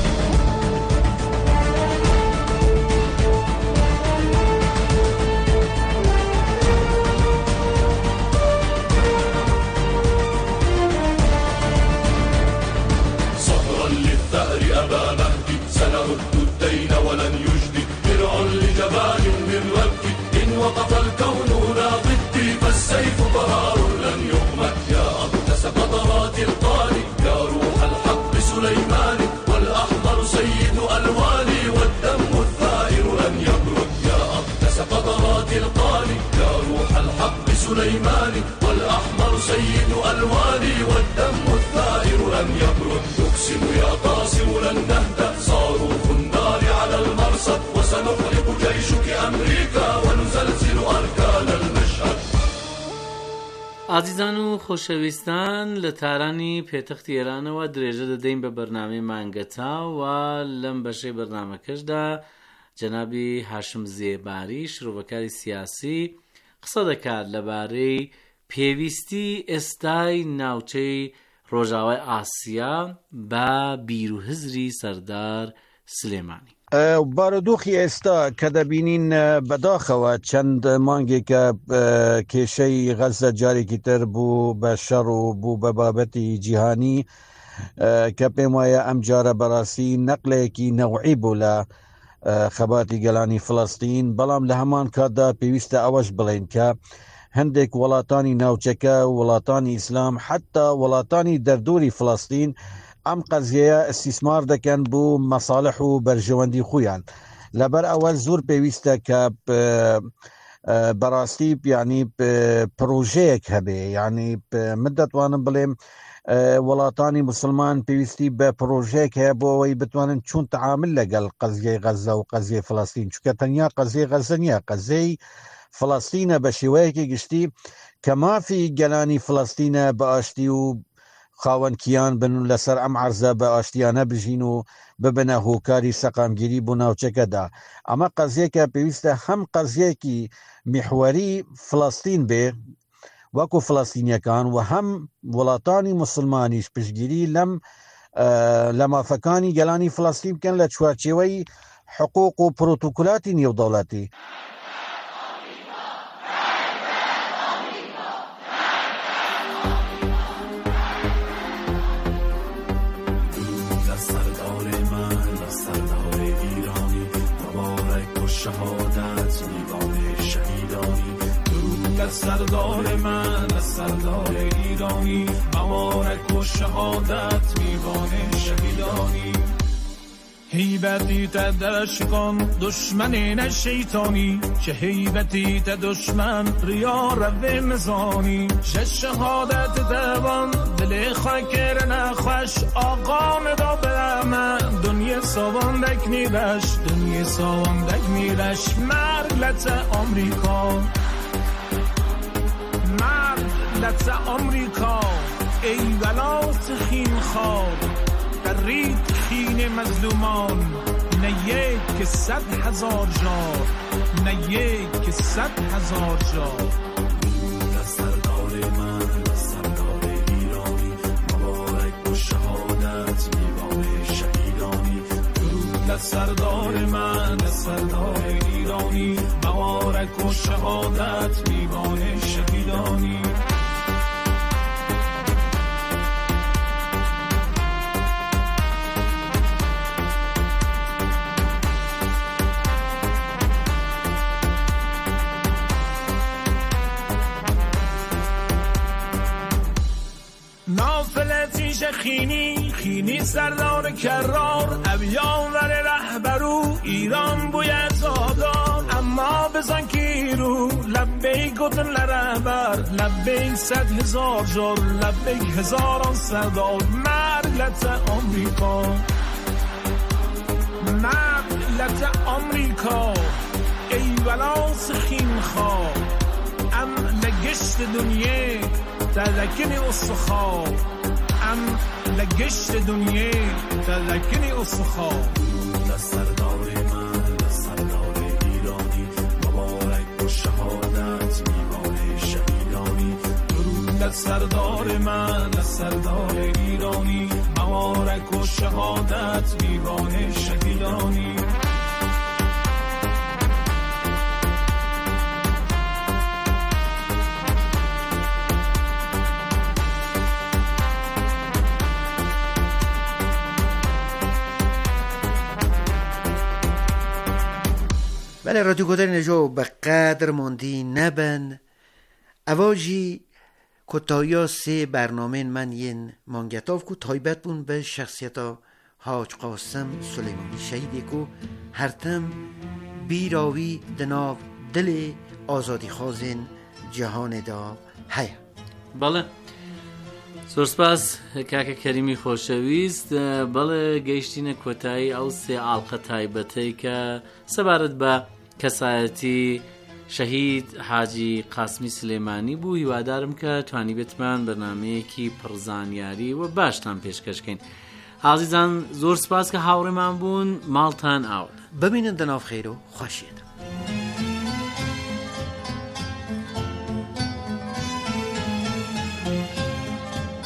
أبا مهدي سنرد الدين ولن يجدي درع لجبان من ربي إن وقف الكون لا ضدي فالسيف قرار لن يغمد يا أقدس قطرات القاني يا روح الحق سليمان والأحمر سيد ألواني والدم الثائر لن يبرد يا أقدس قطرات القاني يا روح الحق سليمان والأحمر سيد ألواني والدم الثائر لن يبرد نقسم يا قاسم لن نهدأ صاروخ النار على المرصد وسنحرق جيشك أمريكا ونزلزل أركان المشهد. عزیزان و خۆشەویستان لە تارانی پێتەختی ئێرانەوە درێژە دەدەین بە بەرنامەی مانگەتا و لەم بەشەی بەرنامەکەشدا جەنابی هاشم زێباری شرۆڤەکاری سیاسی قسە دەکات لەبارەی پێویستی ئێستای ناوچەی ڕۆژاوای ئاسیا بە بیرروهزری سەردار سلێمانی. بارودۆخی ئێستا کە دەبینین بەداخەوە چەند مانگێکە کێشەی غەزە جارێکی تر بوو بە شەڕ و بوو بە بابەتی جیهانی کە پێم وایە ئەم جارە بەڕاستی نەقلەیەکی نەوعی بوو لە خەباتی گەلانی فلەستین بەڵام لە هەمان کاتدا پێویستە ئەوەش بڵێن کە هەندێک وڵاتانی ناوچەکە وڵاتانی ئیسلام حتا وڵاتانی دەردوری فلەستین ئەم قەزیەیە ئەستیسمار دەکەن بوو مەساڵح و بەرژەوەندی خۆیان لەبەر ئەوە زۆر پێویستە کە بەڕاستی یعنی پرۆژەیەک هەبێ یعنی من دەتوانم بڵێم وڵاتانی مسلمان پێویستی بە پرۆژەیەک هەیە بۆ ئەوەی بتوانن چوون تەعامل لەگەڵ قەزیەی غەزە و قەزیەی فلەستین چونکە تەنیا قەزیەی غەزە نییە قەزەی فلەستینە بە شێوەیەکی گشتی کە مافی گەلانی فلەستینە بە ئاشتی و خاوەنکیان بن و لەسەر ئەم عەرزە بە ئاشتیانە بژین و ببنە هۆکاری سەقامگیری بۆ ناوچەکەدا. ئەمە قەزیەکە پێویستە هەم قەزیەکی میحوەری فڵەستین بێ وەکو فڵەستینیەکان و هەم وڵاتانی موسڵمانیش پشتگیری لەم لە مافەکانی گەلانی فڵەستین بکەن لە چوارچێوەی حقوق و پرۆتۆکۆلاتی نێودەوڵەتی. شهادت میوان شهیدانی درود از سردار من از سردار ایرانی مبارک و شهادت میوان شهیدانی هیبتی تا درشکان دشمن شیطانی چه هیبتی تا دشمن ریا رو مزانی چه شهادت دوان دل خاکر نخوش آقا مدا برمه دنیا سواندک میرش دنیا سواندک میرش مرگ لطه آمریکا مرگ لطه آمریکا ای ولات خیم خواب در رید خین مظلومان نه یک که صد هزار جار نه یک که صد هزار جار از سردار من از سردار ایرانی مبارک و شهادت میوان شهیدانی درود از سردار من از سردار ایرانی مبارک و شهادت میوان شهیدانی خینی خینی سردار کرار ابیانور رهبرو ایران بوید زادار اما بزن کیرو لبی گتن لرهبر لبی صد هزار جار لبی هزاران سردار مرلت آمریکا مرلت آمریکا ای ولاس خین خواه ام لگشت دنیا تلکن اصخاب ام لگشت دنیا تلکنی اصخا لسردار من لسردار ایرانی مبارک و شهادت میوان شهیدانی درود لسردار من لسردار ایرانی مبارک و شهادت میوان شهیدانی بله رادیو گودر نجو به قدر موندی نبن اواجی کتایا سه برنامه من ین مانگتاف کو تایبت بون به شخصیتا حاج قاسم سلیمانی شهیدی کو هرتم بیراوی دناو دل آزادی خوازن جهان دا هیا. بله سورسپاس کاکە کەریمی خۆشەویست بەڵێ گەیشتینە کۆتایی ئەو سێ ئاڵقە تایبەتەی کە سەبارەت بە کەسایەتی شەهید حاجی قاسمی سلێمانی بوو. هیوادارم کە توانی بێتمان بەرنامەیەکی پڕزانیاری و باشتان پێشکەشکەین. عزیزان زۆر سپاس کە هاوڕێمان بوون. ماڵتان ئاوت ببینن دەناو خێر و خۆشیێتە.